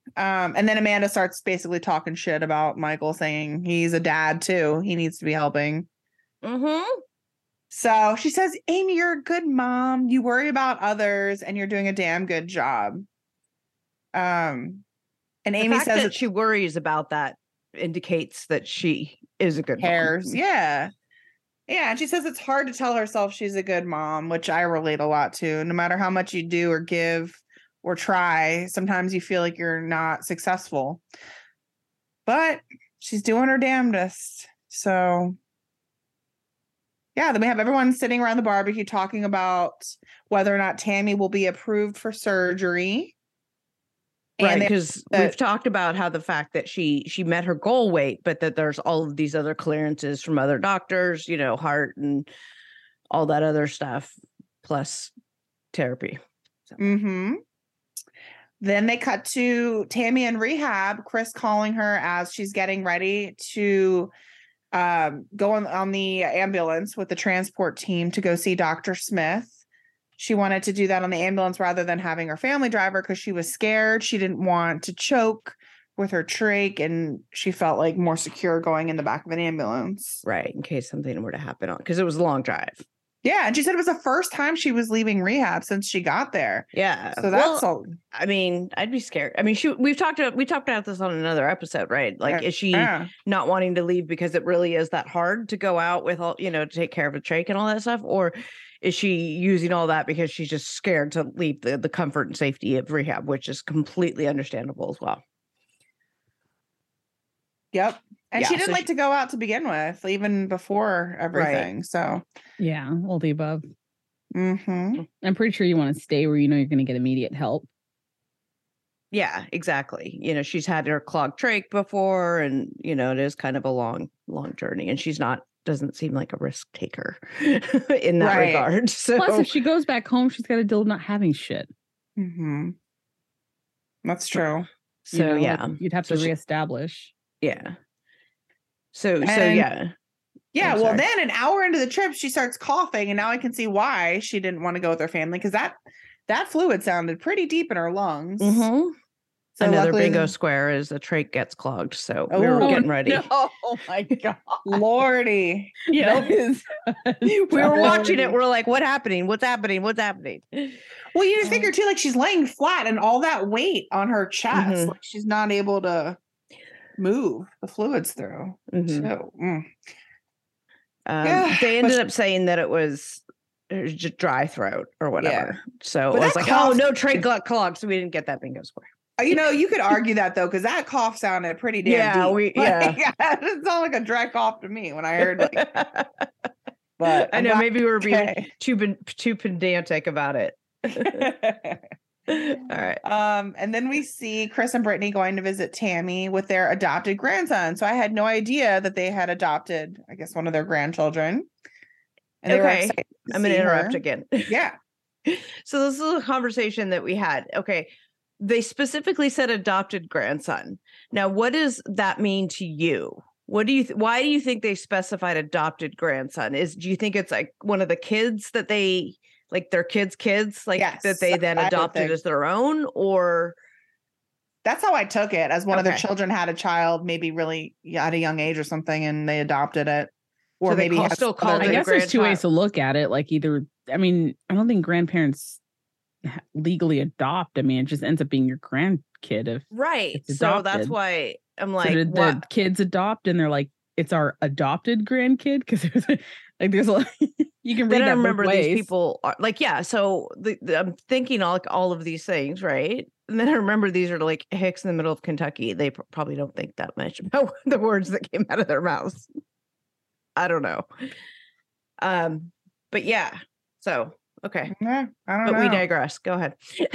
Um, and then Amanda starts basically talking shit about Michael, saying he's a dad too. He needs to be helping. Mm-hmm. So she says, Amy, you're a good mom. You worry about others and you're doing a damn good job. Um, and The Amy fact says that that she worries about that indicates that she is a good mom. cares. Yeah. Yeah. And she says it's hard to tell herself she's a good mom, which I relate a lot to. No matter how much you do or give or try, sometimes you feel like you're not successful. But she's doing her damnedest. So yeah, then we have everyone sitting around the barbecue talking about whether or not Tammy will be approved for surgery. Right, And they- because that- we've talked about how the fact that she she met her goal weight, but that there's all of these other clearances from other doctors, you know, heart and all that other stuff, plus therapy. So. Mm-hmm. Then they cut to Tammy in rehab, Chris calling her as she's getting ready to um, go on, on the ambulance with the transport team to go see Doctor Smith. She wanted to do that on the ambulance rather than having her family driver because she was scared. She didn't want to choke with her trach, and she felt like more secure going in the back of an ambulance. Right, in case something were to happen on, because it was a long drive. Yeah, and she said it was the first time she was leaving rehab since she got there. Yeah. So that's well, a, I mean, I'd be scared. I mean, she we've talked about we talked about this on another episode, right? Like, Yeah. is she yeah. not wanting to leave because it really is that hard to go out with all, you know, to take care of a trach and all that stuff? Or is she using all that because she's just scared to leave the, the comfort and safety of rehab, which is completely understandable as well. Yep. And Yeah, she didn't so like she- to go out to begin with, even before everything. So, Yeah, all the above. mm-hmm. I'm pretty sure you want to stay where you know you're going to get immediate help. Yeah, exactly. You know, she's had her clogged trach before, and you know, it is kind of a long, long journey, and she's not doesn't seem like a risk taker in that Right. regard. So Plus, if she goes back home, she's got to deal with not having shit. Mm-hmm. That's true. so you know, like, yeah, you'd have So to she- reestablish. yeah. So so And- yeah. Yeah. I'm well, sorry. then an hour into the trip, she starts coughing, and now I can see why she didn't want to go with her family because that that fluid sounded pretty deep in her lungs. Mhm. So Another luckily- bingo square is the trach gets clogged. So we were Oh, getting ready. Oh my god! Lordy. Yeah, is. We were watching it. We're like, what happening? What's happening? What's happening? Well, you figure too, like she's laying flat and all that weight on her chest, Mhm. like she's not able to move the fluids through. Mhm. So, mm. Um, Yeah, they but- ended up saying that it was, it was just dry throat or whatever. So But it was that like, cough- oh, no trach got clogged. So we didn't get that bingo square. Uh, you know, you could argue that though, because that cough sounded pretty damn Yeah, deep. we- Like, it sounded like a dry cough to me when I heard like. But I I'm know glad- maybe we were being okay. too pen- too pedantic about it. All right. Um, and then we see Chris and Brittany going to visit Tammy with their adopted grandson. So I had no idea that they had adopted, I guess, one of their grandchildren. And they were Okay, excited to I'm going see to interrupt her. again. Yeah. So this is a conversation that we had. Okay. They specifically said adopted grandson. Now, what does that mean to you? What do you, th- why do you think they specified adopted grandson? Is, do you think it's like one of the kids that they, like their kids' kids, like Yes, that they then I would adopted think. as their own, or? That's how I took it, as one of their Okay. children had a child, maybe really at a young age or something, and they adopted it. Or So they maybe call- had still some call other- I it a guess there's two ways grandchild. to look at it. Like either, I mean, I don't think grandparents ha- legally adopt. I mean, it just ends up being your grandkid. If Right. It's So that's adopted. why I'm so like, did the what? kids adopt, and they're like, it's our adopted grandkid because there's a- like there's a lot- you can read Then I that both remember these ways. people are like, yeah. So the, the- I'm thinking all, like all of these things, right? And then I remember these are like hicks in the middle of Kentucky. They pr- probably don't think that much about the words that came out of their mouths. I don't know. Um, but yeah. So okay, Yeah, I don't but know. we digress. Go ahead.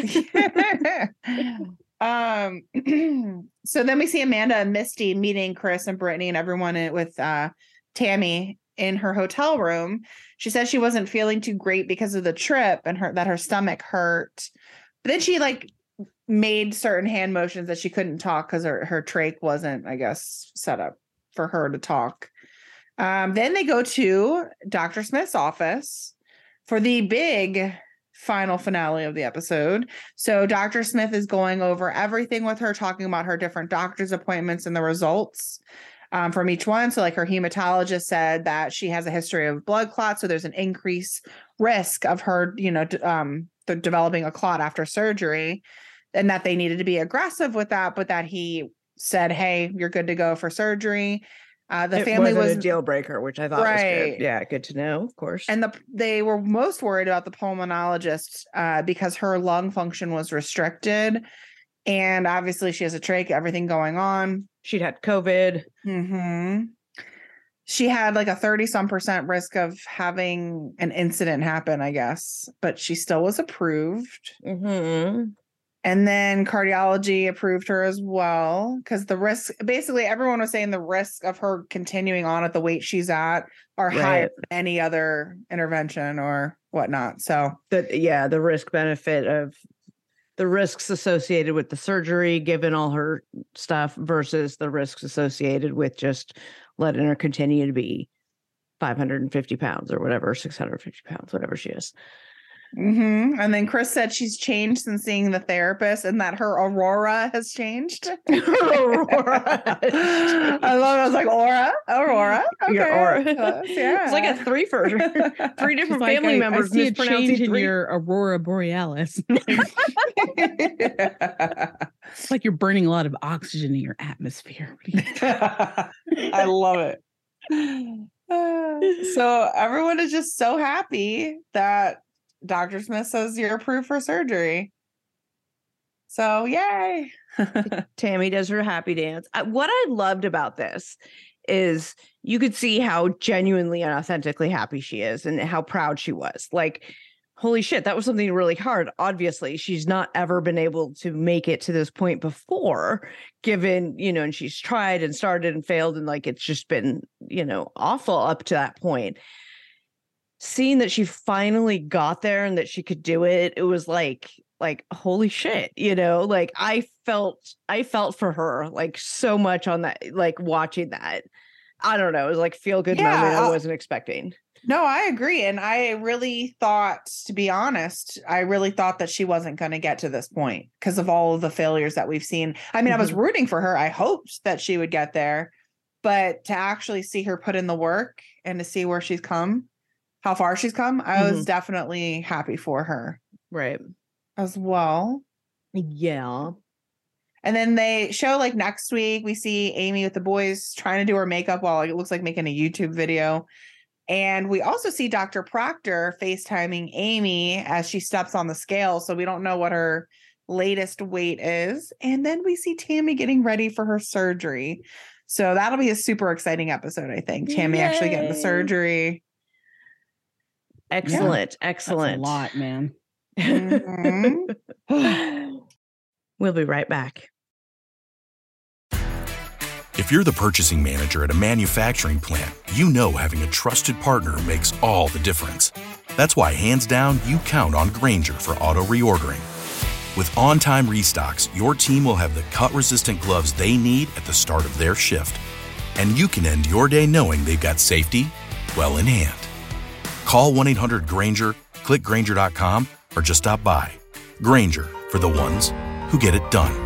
um so then we see Amanda and Misty meeting Chris and Brittany and everyone in- with uh Tammy in her hotel room. She says she wasn't feeling too great because of the trip and her that her stomach hurt. But then she like made certain hand motions that she couldn't talk because her, her trach wasn't, I guess, set up for her to talk. Um, then they go to Doctor Smith's office for the big final finale of the episode. So Doctor Smith is going over everything with her, talking about her different doctor's appointments and the results um, from each one. So like her hematologist said that she has a history of blood clots. So there's an increased risk of her, you know, d- um, the developing a clot after surgery, and that they needed to be aggressive with that, but that he said, hey, you're good to go for surgery. Uh, the it family wasn't was a deal breaker, which I thought was right. good. Yeah, good to know, of course. And the they were most worried about the pulmonologist uh, because her lung function was restricted. And obviously she has a trach, everything going on. She'd had COVID. Mm-hmm. She had like a thirty some percent risk of having an incident happen, I guess, but she still was approved. Mm-hmm. And then cardiology approved her as well, because the risk, basically everyone was saying the risk of her continuing on at the weight she's at are Right. higher than any other intervention or whatnot. So The, yeah, the risk benefit of the risks associated with the surgery, given all her stuff, versus the risks associated with just letting her continue to be five hundred fifty pounds or whatever, six hundred fifty pounds, whatever she is. Mm-hmm. And then Chris said she's changed since seeing the therapist and that her aurora has changed. Aurora. I love it. I was like, aura, aura. Okay. Your aura. Close, yeah. It's like a three for three She's different like, family I, members I see a mispronouncing change in three. your aurora borealis. It's like you're burning a lot of oxygen in your atmosphere. I love it. Uh, so everyone is just so happy that Doctor Smith says you're approved for surgery. So yay. Tammy does her happy dance. I, what I loved about this is you could see how genuinely and authentically happy she is and how proud she was. Like, holy shit, that was something really hard. Obviously, she's not ever been able to make it to this point before, given, you know, and she's tried and started and failed. And like, it's just been, you know, awful up to that point. Seeing that she finally got there and that she could do it, it was like, like, holy shit, you know, like I felt, I felt for her like so much on that, like watching that. I don't know. It was like feel good Yeah, moment I I'll- wasn't expecting. No, I agree. And I really thought, to be honest, I really thought that she wasn't going to get to this point because of all of the failures that we've seen. I mean, mm-hmm. I was rooting for her. I hoped that she would get there, but to actually see her put in the work and to see where she's come, how far she's come, I mm-hmm. was definitely happy for her. Right. As well. Yeah. And then they show like next week, we see Amy with the boys trying to do her makeup while it looks like making a YouTube video. And we also see Doctor Proctor FaceTiming Amy as she steps on the scale. So we don't know what her latest weight is. And then we see Tammy getting ready for her surgery. So that'll be a super exciting episode, I think. Tammy Yay. Actually getting the surgery. Excellent. Yeah. Excellent. That's a lot, man. Mm-hmm. We'll be right back. If you're the purchasing manager at a manufacturing plant, you know having a trusted partner makes all the difference. That's why, hands down, you count on Grainger for auto reordering. With on-time restocks, your team will have the cut-resistant gloves they need at the start of their shift. And you can end your day knowing they've got safety well in hand. Call one eight hundred Grainger, click Grainger dot com, or just stop by. Grainger, for the ones who get it done.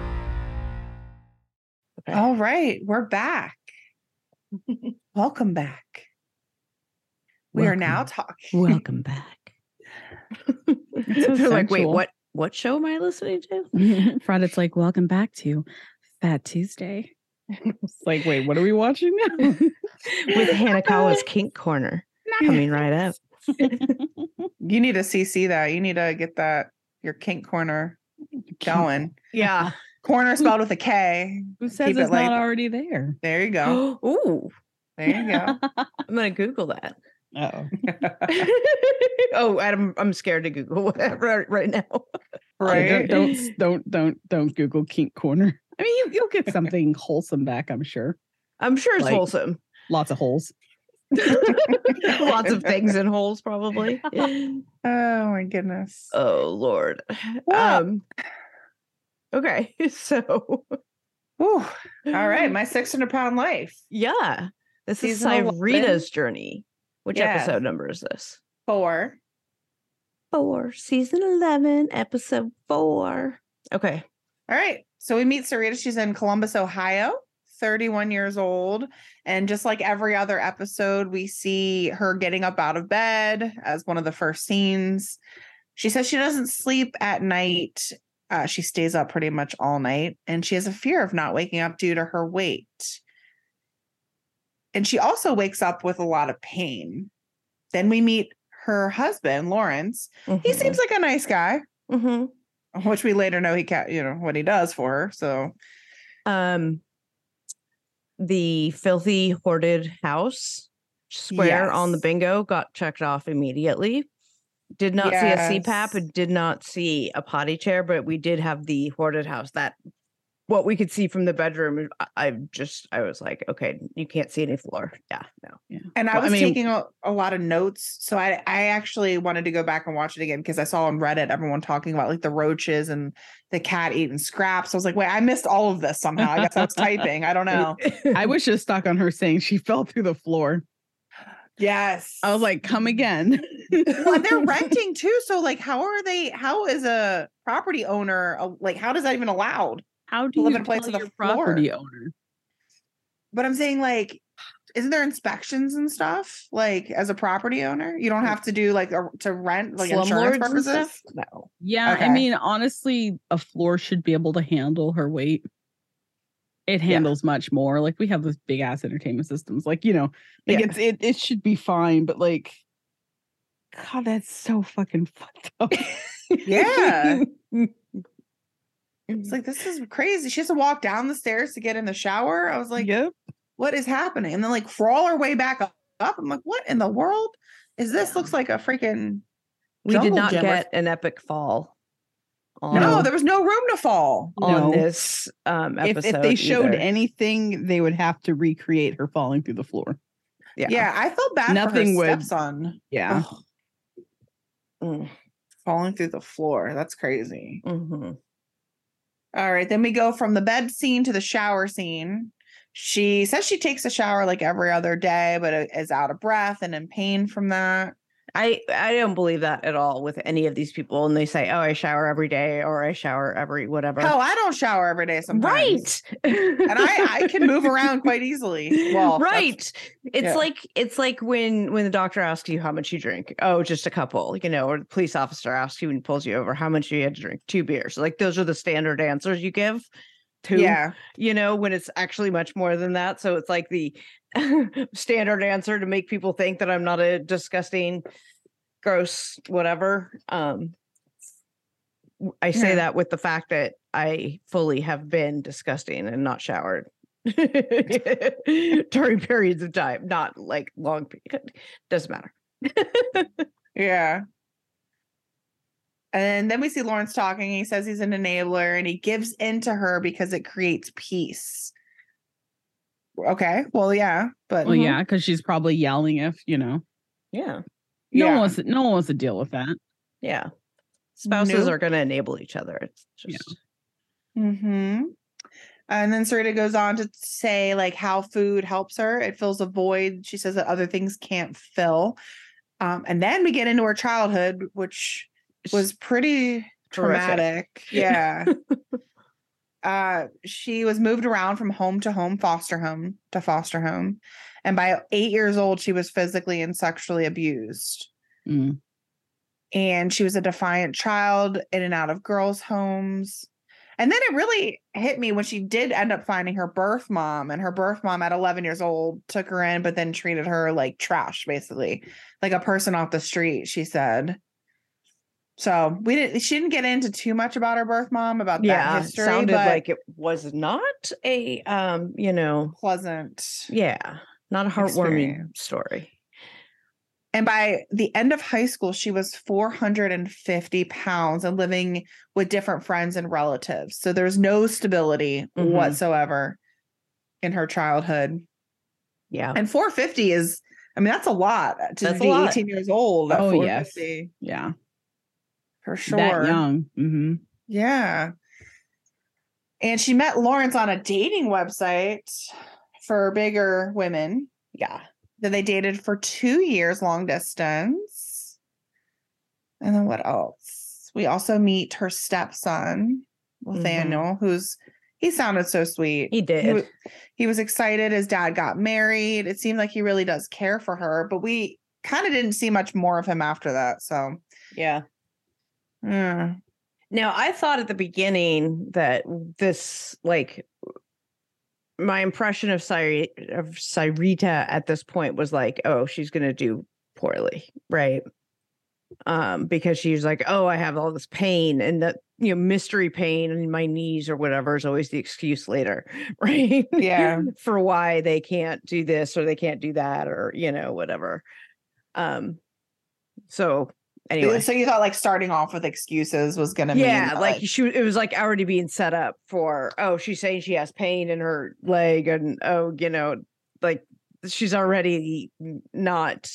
Okay. All right, we're back. Welcome back. We Welcome. are now talking. Welcome back. So They're like, wait, what? What show am I listening to? Fred, like, welcome back to Fat Tuesday. It's like, wait, what are we watching now? With Hanakawa's Kink Corner coming right up. You need to C C that. You need to get that your kink corner going. Yeah. Corner spelled with a K. Who says Keep it's it like, not already there? There you go. Ooh. There you go. I'm going to Google that. Uh-oh. Oh, Adam, I'm scared to Google right, right now. Right. Don't, don't, don't, don't, don't Google kink corner. I mean, you, you'll get something wholesome back, I'm sure. I'm sure it's like, wholesome. Lots of holes. Lots of things in holes, probably. Oh my goodness. Oh Lord. Wow. Um. Okay, so. Whew. All right, my six hundred pound life. Yeah, this Season is Cyrita's journey. Which yes. episode number is this? Four. four, season eleven, episode four. Okay. All right. So we meet Sarita. She's in Columbus, Ohio, thirty-one years old. And just like every other episode, we see her getting up out of bed as one of the first scenes. She says she doesn't sleep at night. Uh, she stays up pretty much all night. And she has a fear of not waking up due to her weight. And she also wakes up with a lot of pain. Then we meet her husband, Lawrence. Mm-hmm. He seems like a nice guy. Mm-hmm. Which we later know he can't, you know, what he does for her. So, um, the filthy hoarded house square Yes. on the bingo got checked off immediately. Did not Yes. see a C PAP and did not see a potty chair, but we did have the hoarded house. That what we could see from the bedroom. I, I just, I was like, okay, you can't see any floor. Yeah, no. Yeah. and I Well, I was mean- taking a, a lot of notes. So I, I actually wanted to go back and watch it again because I saw on Reddit everyone talking about like the roaches and the cat eating scraps. I was like, wait, I missed all of this somehow. I guess I was typing. I don't know. I was just stuck on her saying she fell through the floor. Yes. I was like, come again. well, and they're renting too. So like, how are they, how is a property owner, uh, like, how does that even allowed? How To do live you in a place tell with a your floor. property owner? But I'm saying like, isn't there inspections and stuff? Like as a property owner, you don't have to do like a, to rent like insurance Slumlords and purposes. stuff? No. Yeah, Okay. I mean, honestly, a floor should be able to handle her weight. It handles much more. Like we have those big ass entertainment systems. Like, you know, like Yeah. it's it it should be fine, but like, God, that's so fucking fucked up. Yeah. It's like, this is crazy. She has to walk down the stairs to get in the shower. I was like, yep. what is happening? And then like crawl her way back up. up. I'm like, what in the world is this? Yeah. Looks like a freaking We did jungle not gym or- get an epic fall. On, No, there was no room to fall. on No. this um If episode. if they showed either. anything, they would have to recreate her falling through the floor. yeah. Yeah, I felt bad Nothing for her would- stepson. Yeah. Ugh, Mm, falling through the floor. That's crazy. mhm. All right, then we go from the bed scene to the shower scene. She says she takes a shower like every other day, but is out of breath and in pain from that. I I don't believe that at all with any of these people. And they say, "Oh, I shower every day," or "I shower every whatever." Hell, I don't shower every day sometimes. right. And I, I can move around quite easily. Well, that's- right. It's yeah. like it's like when when the doctor asks you how much you drink. Oh, just a couple, you know, or the police officer asks you and pulls you over how much you had to drink. Two beers. Like those are the standard answers you give. Two. Yeah. You know, when it's actually much more than that. So it's like the standard answer to make people think that I'm not a disgusting, gross, whatever. Um, I say Yeah. that with the fact that I fully have been disgusting and not showered during periods of time, not like long. pe- Doesn't matter. Yeah. And then we see Lawrence talking. He says he's an enabler and he gives in to her because it creates peace. Okay. Well, yeah. But Well, yeah, because she's probably yelling if, you know. Yeah, No Yeah. one wants to, no one wants to deal with that. yeah. Spouses Nope. are going to enable each other. It's Yeah. just Mm-hmm. And then Sarita goes on to say like how food helps her. It fills a void. She says that other things can't fill. Um, and then we get into her childhood, which was pretty horrific. traumatic. Yeah. uh, she was moved around from home to home, foster home to foster home. And by eight years old, she was physically and sexually abused. Mm. And she was a defiant child in and out of girls' homes. And then it really hit me when she did end up finding her birth mom, and her birth mom at eleven years old took her in, but then treated her like trash, basically, like a person off the street, she said. So we didn't, she didn't get into too much about her birth mom, about yeah. that history, Sounded but like it was not a um, you know, pleasant. yeah, not a heartwarming Experience. story. And by the end of high school, she was four hundred fifty pounds and living with different friends and relatives. So there's no stability Mhm. whatsoever in her childhood. Yeah. And four fifty is, I mean, that's a lot to That's a be lot. eighteen years old. At Oh, yes. four fifty, Yeah. for sure. That young. hmm Yeah. And she met Lawrence on a dating website for bigger women. Yeah. That they dated for two years long distance. And then what else? We also meet her stepson, Nathaniel, mm-hmm. who's he sounded so sweet. He did. He was, he was excited his dad got married. It seemed like he really does care for her, but we kind of didn't see much more of him after that. So yeah. Mm. Now I thought at the beginning that this, like, my impression of Syri- of Sarita at this point was like, oh, she's gonna do poorly, right? Um, because she's like, oh, I have all this pain, and that, you know, mystery pain in my knees or whatever is always the excuse later, right? Yeah, for why they can't do this or they can't do that, or, you know, whatever. Um, so anyway, so you thought like starting off with excuses was gonna yeah, mean like like, she, it was like already being set up for, oh, she's saying she has pain in her leg, and oh, you know, like she's already not.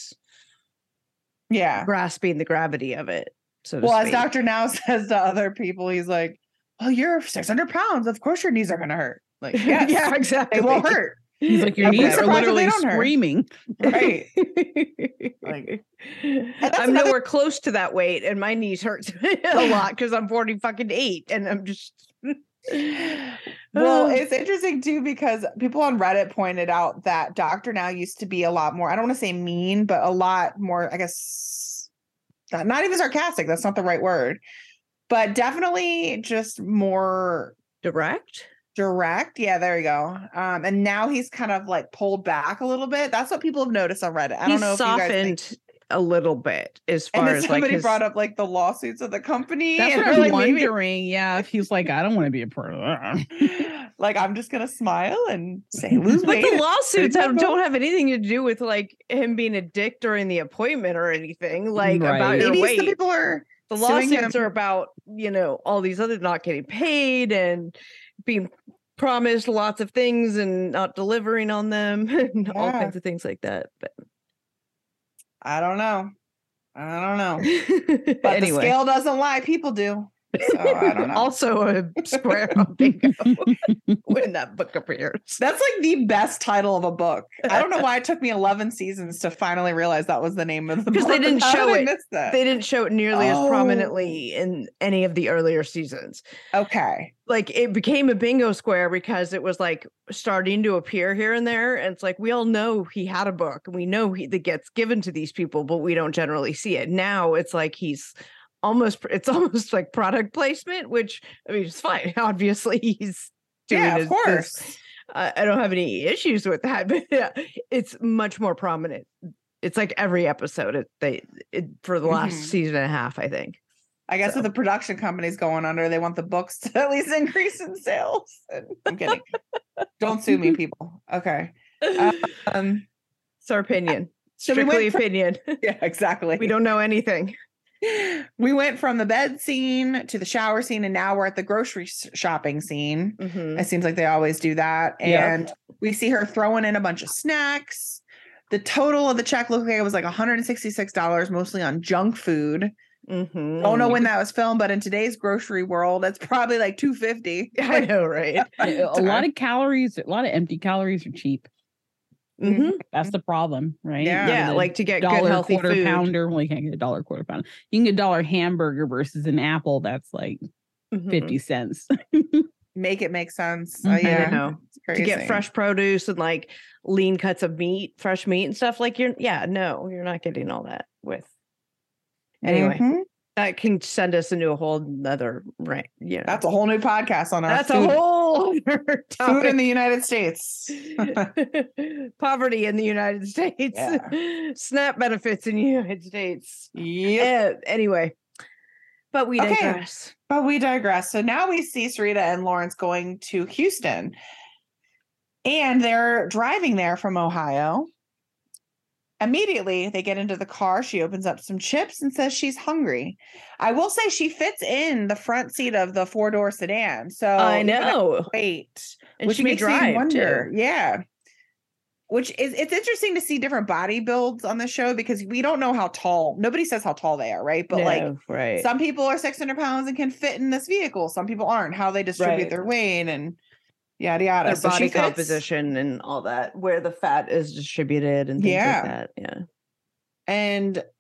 Yeah. grasping the gravity of it. So well, speak. as Doctor Now says to other people, he's like, oh, you're six hundred pounds. Of course your knees are going to hurt. Like, yes, yeah, exactly. They won't hurt. He's like, your I'm knees are surprised they literally don't hurt. screaming. Right. Like, I'm another- nowhere close to that weight, and my knees hurt a lot because I'm forty fucking eight, and I'm just. Well, it's interesting too because people on Reddit pointed out that Doctor Now used to be a lot more, I don't want to say mean, but a lot more, I guess, not, not even sarcastic. That's not the right word, but definitely just more direct. Direct. Yeah, there you go. Um, and now he's kind of like pulled back a little bit. That's what people have noticed on Reddit. I don't he's know if softened you guys think- a little bit as far and then as somebody like his... brought up like the lawsuits of the company. That's and what I'm like, wondering. Maybe... Yeah, if he's like, I don't want to be a part of that. Like, I'm just gonna smile and say lose but weight. the lawsuits have, don't have anything to do with like him being a dick during the appointment or anything. Like right. Maybe about your weight. some people are the lawsuits are about, you know, all these other not getting paid and being promised lots of things and not delivering on them and yeah. all kinds of things like that. But I don't know. I don't know. But anyway. the scale doesn't lie. People do. So I don't know. Also a square on bingo when that book appears. That's like the best title of a book. I don't know why it took me eleven seasons to finally realize that was the name of the book. Because they didn't How show did I it. miss that? They didn't show it nearly Oh. as prominently in any of the earlier seasons. Okay. Like it became a bingo square because it was like starting to appear here and there. And it's like, we all know he had a book. We know he that gets given to these people, but we don't generally see it. Now it's like he's almost, it's almost like product placement, which I mean, it's fine. Obviously he's doing Yeah, of his, course. This, uh, I don't have any issues with that, but yeah, it's much more prominent. It's like every episode it, they it, for the last Mhm. season and a half, I think. I guess So. with the production companies going under, they want the books to at least increase in sales. I'm kidding. Don't sue me, people. Okay. Um, It's our opinion. So we Strictly went from- opinion. yeah, exactly. We don't know anything. We went from the bed scene to the shower scene, and now we're at the grocery sh- shopping scene. Mhm. It seems like they always do that. Yeah. And we see her throwing in a bunch of snacks. The total of the check looked like it was like one hundred sixty-six dollars, mostly on junk food. Mhm. Don't know when that was filmed, but in today's grocery world, it's probably like two hundred fifty dollars. I know, right? A lot of calories, a lot of empty calories are cheap. Mhm. That's the problem, right? Yeah. You Yeah, get a like to get good dollar healthy quarter food. pounder. Well, you can't get a dollar quarter pounder. You can get a dollar hamburger versus an apple that's like Mhm. fifty cents. Make it make sense. Uh, Mhm. yeah. I know. It's To get crazy. fresh produce and like lean cuts of meat, fresh meat and stuff. Like you're, yeah, no, you're not getting all that with. Anyway, Mhm. that can send us into a whole nother right. Yeah, That's a whole new podcast on our that's food, a whole other food topic. in the United States. Poverty in the United States, Yeah. SNAP benefits in the United States. Yep. Eh, anyway, but we Okay. digress. But we digress. So now we see Sarita and Lawrence going to Houston. And they're driving there from Ohio. Immediately, they get into the car. She opens up some chips and says she's hungry. I will say she fits in the front seat of the four-door sedan. So I you gotta know. wait, And which she can makes me drive, wonder. too. Yeah. Which is, it's interesting to see different body builds on the show because we don't know how tall. Nobody says how tall they are, right? But like No, right. some people are six hundred pounds and can fit in this vehicle. Some people aren't. How they distribute Right. their weight and yada yada. Their So body she fits. composition and all that, where the fat is distributed and things Yeah. like that. Yeah. And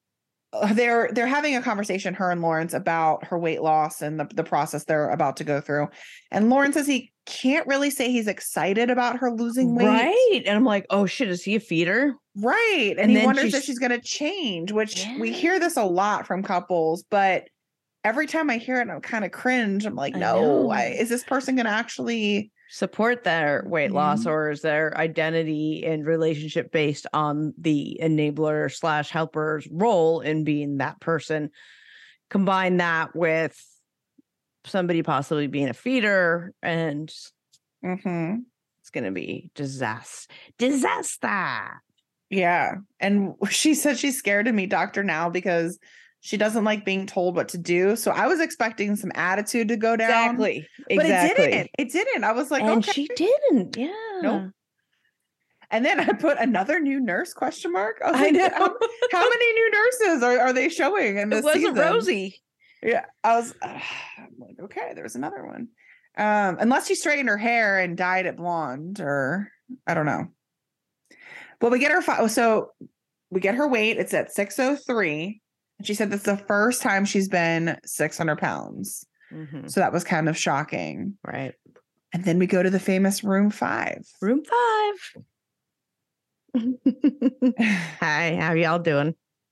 they're they're having a conversation, her and Lawrence, about her weight loss and the, the process they're about to go through. And Lawrence says he can't really say he's excited about her losing weight. Right. And I'm like, oh shit, is he a feeder? Right. And, And he then wonders she's- if she's going to change, which Yeah. we hear this a lot from couples, but every time I hear it, I'm kind of cringe. I'm like, I no, know. I, is this person going to actually Support their weight loss, Mhm. or is their identity and relationship based on the enabler slash helper's role in being that person? Combine that with somebody possibly being a feeder, and Mhm. it's going to be disaster. Disaster. Yeah. And she said she's scared to meet Doctor Now because she doesn't like being told what to do. So I was expecting some attitude to go down. Exactly. But exactly. it didn't. It didn't. I was like, and okay. she didn't. Yeah. Nope. And then I put another new nurse question mark. I, was I like, know. How, how many new nurses are, are they showing in this It wasn't season? Rosie. Yeah. I was uh, I'm like, okay, there's another one. Um, unless she straightened her hair and dyed it blonde, or I don't know. But we get her fi- so we get her weight. It's at six oh three. And she said that's the first time she's been six hundred pounds. Mhm. So that was kind of shocking. Right. And then we go to the famous room five. Room five. Hi, how y'all doing?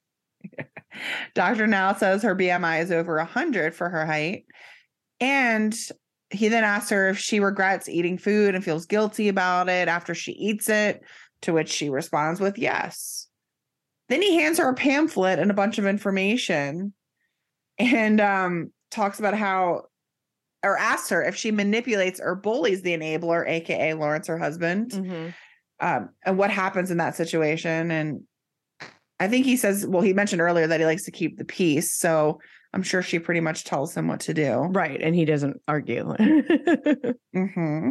Doctor Now says her B M I is over one hundred for her height. And he then asks her if she regrets eating food and feels guilty about it after she eats it, to which she responds with yes. Then he hands her a pamphlet and a bunch of information and um, talks about how, or asks her if she manipulates or bullies the enabler, A K A Lawrence, her husband, Mm-hmm. um, and what happens in that situation. And I think he says, well, he mentioned earlier that he likes to keep the peace. So I'm sure she pretty much tells him what to do. Right. And he doesn't argue. Mm-hmm.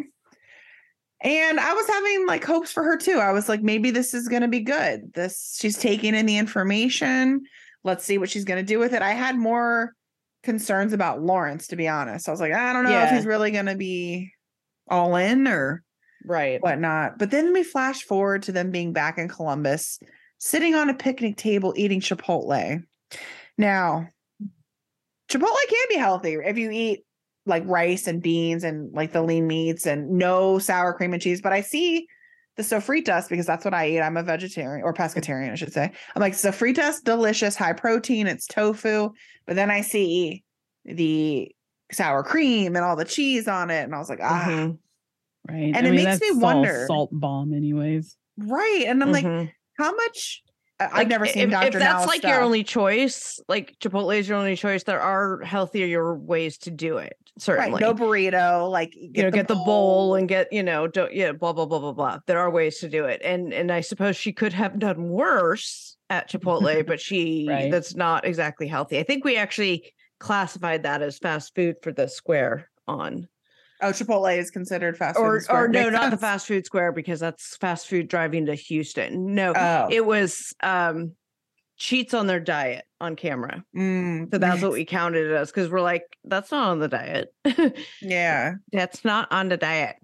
And I was having like hopes for her too. I was like, maybe this is going to be good. This, she's taking in the information. Let's see what she's going to do with it. I had more concerns about Lawrence, to be honest. I was like, I don't know if Yeah. he's really going to be all in or Right. whatnot. But then we flash forward to them being back in Columbus, sitting on a picnic table eating Chipotle. Now, Chipotle can be healthy if you eat like rice and beans and like the lean meats and no sour cream and cheese. But I see the sofritas because that's what I eat. I'm a vegetarian or pescatarian, I should say. I'm like, sofritas, delicious, high protein, it's tofu. But then I see the sour cream and all the cheese on it. And I was like, ah, Mhm. Right. And it makes me that's all wonder- Salt bomb, anyways. right. And I'm like, Mhm. how much? I- I've Like, never seen if, Doctor if that's Now's like stuff. your only choice, like Chipotle is your only choice, there are healthier ways to do it. Certainly. Right, no burrito, like you know, get the bowl and get, you know, don't, yeah, blah, blah, blah, blah, blah. There are ways to do it. And and I suppose she could have done worse at Chipotle, but she, Right. that's not exactly healthy. I think we actually classified that as fast food for the square on, Oh, Chipotle is considered fast food. or, in Square. or no, Makes not the sense. fast food square, because that's fast food driving to Houston. No, Oh, it was um cheats on their diet on camera. mm, So that's what we counted it as, because we're like, that's not on the diet. yeah. That's not on the diet.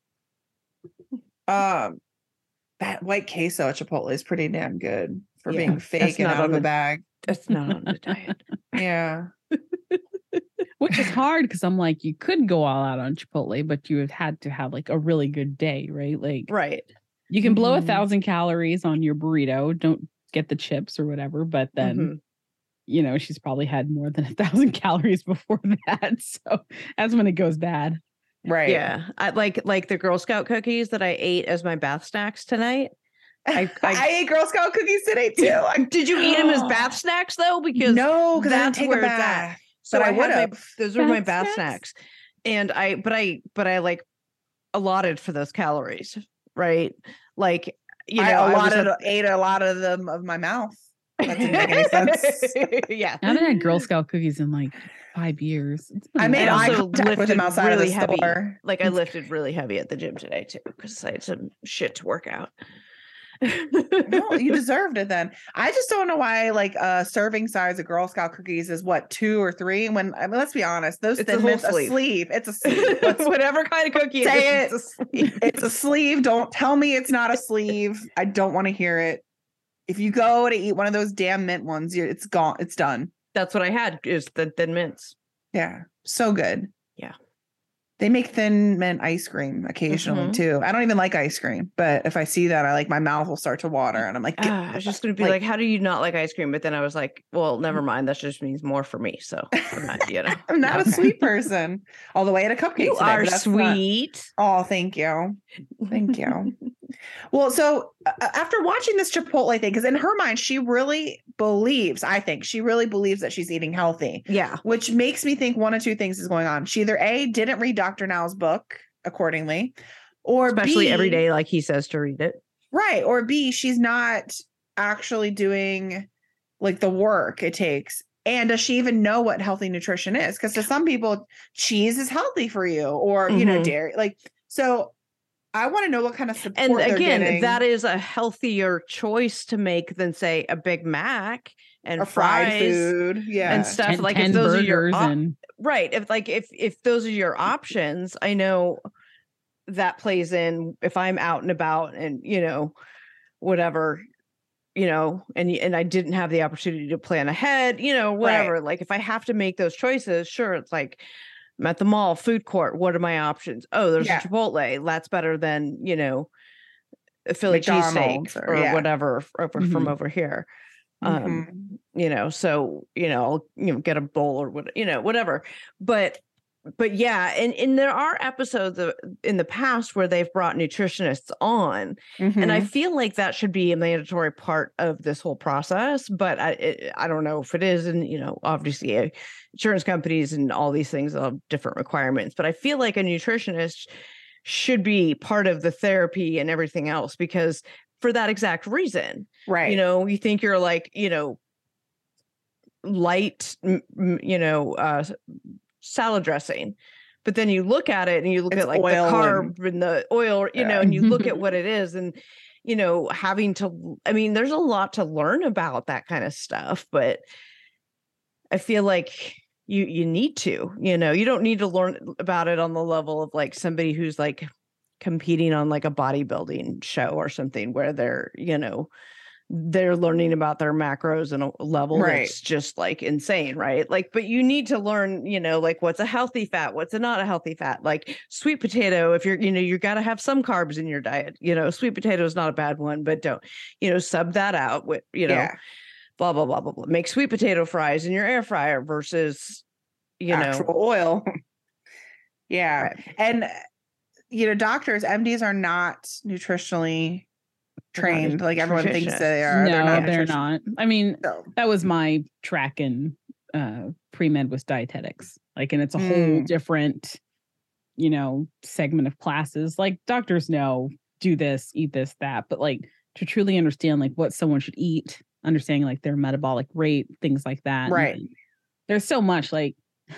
Um, that white queso at Chipotle is pretty damn good for Yeah, being that's fake and not out on of a the- bag. That's not on the diet. Yeah. Which is hard because I'm like, you could go all out on Chipotle, but you have had to have like a really good day, right? Like Right. you can blow a Mhm. thousand calories on your burrito. Don't get the chips or whatever, but then Mhm. you know, she's probably had more than a thousand calories before that. So that's when it goes bad. Right. Yeah. I like like the Girl Scout cookies that I ate as my bath snacks tonight. I, I, I, ate Girl Scout cookies today too. I, did you eat them as bath snacks though? Because no, because I didn't that's take where a it's at. bath. so but I I, would had my, have. those were my Bath bath snacks? snacks. And I but I but I like allotted for those calories, right? Like, you know, I I was allotted, at- ate a lot of them of my mouth. That didn't make any sense. Yeah. I haven't had Girl Scout cookies in like five years. It's been I a made while. eye also contact with lifted him outside really of the heavy. store. Like I lifted really heavy at the gym today too, because I had some shit to work out. No, you deserved it then. I just don't know why like uh serving size of Girl Scout cookies is what, two or three? When I mean, let's be honest, those It's a thin whole mints, a sleeve. sleeve. It's a sleeve. Let's Whatever kind of cookie say it is, it's a sleeve. It's a sleeve. Don't tell me it's not a sleeve. I don't want to hear it. if you go to eat one of those damn mint ones, you're, it's gone. It's done. That's what I had is the thin mints. Yeah. So good. Yeah. They make thin mint ice cream occasionally Mhm. too. I don't even like ice cream, but if I see that, I like my mouth will start to water and I'm like, "Get Ah, I the was just fuck-" going to be like, how do you not like ice cream? But then I was like, well, never mind. That just means more for me. So I'm not, you know. I'm not Okay. a sweet person. Although I had a cupcake You today, are but that's not- sweet. Oh, thank you. Thank you. Well, so uh, after watching this Chipotle thing, because in her mind, she really believes, I think she really believes that she's eating healthy, Yeah. which makes me think one of two things is going on. She either A, didn't read Doctor Now's book accordingly, or Especially B, every day, like he says to read it. right, or B, she's not actually doing like the work it takes. And does she even know what healthy nutrition is? Because to some people, cheese is healthy for you, or, you know, Mhm. dairy. Like, so I want to know what kind of support And they're again, getting. that is a healthier choice to make than, say, a Big Mac and or fried fries food. Yeah. and stuff. ten, like ten if those are your burgers op- and right, if like if if those are your options, I know that plays in if I'm out and about and you know whatever, you know, and y- and I didn't have the opportunity to plan ahead, you know, whatever. Like if I have to make those choices, sure, it's like I'm at the mall, food court. What are my options? Oh, there's Yeah. a Chipotle. That's better than, you know, a Philly cheesesteak McDonald's or, or- yeah. whatever f- over, from Mhm. over here. Um, Mhm. you know, so, you know, I'll, you know, get a bowl or what, you know, whatever. But, but yeah, and, and there are episodes of, in the past where they've brought nutritionists on, and I Mhm. feel like that should be a mandatory part of this whole process, but I it, I don't know if it is. And, you know, obviously uh, insurance companies and all these things have different requirements, but I feel like a nutritionist should be part of the therapy and everything else because for that exact reason, right. you know, you think you're like, you know, light, m- m- you know, uh, salad dressing. But then you look at it and you look It's at like the oil carb and, and- the oil, you Yeah. know, and you look at what it is and, you know, having to, I mean, there's a lot to learn about that kind of stuff, but I feel like you, you need to, you know, you don't need to learn about it on the level of like somebody who's like competing on like a bodybuilding show or something where they're, you know, they're learning about their macros and a level Right. that's just like insane, right? Like, but you need to learn, you know, like what's a healthy fat, what's a not a healthy fat. Like sweet potato, if you're, you know, you got to have some carbs in your diet. You know, sweet potato is not a bad one, but don't, you know, sub that out with, you know, Yeah. blah blah blah blah blah. Make sweet potato fries in your air fryer versus, you Actual know, oil. Yeah. right. And, you know, doctors, M Ds are not nutritionally They're not trained like everyone thinks nutritionists. they are. no, they're not. they're nutrition- not. I mean, So, that was my track in uh, pre-med was dietetics. Like, and it's a whole Mm. different, you know, segment of classes. Like doctors know, do this, eat this, that, but like to truly understand like what someone should eat, understanding like their metabolic rate, things like that. Right. And there's so much like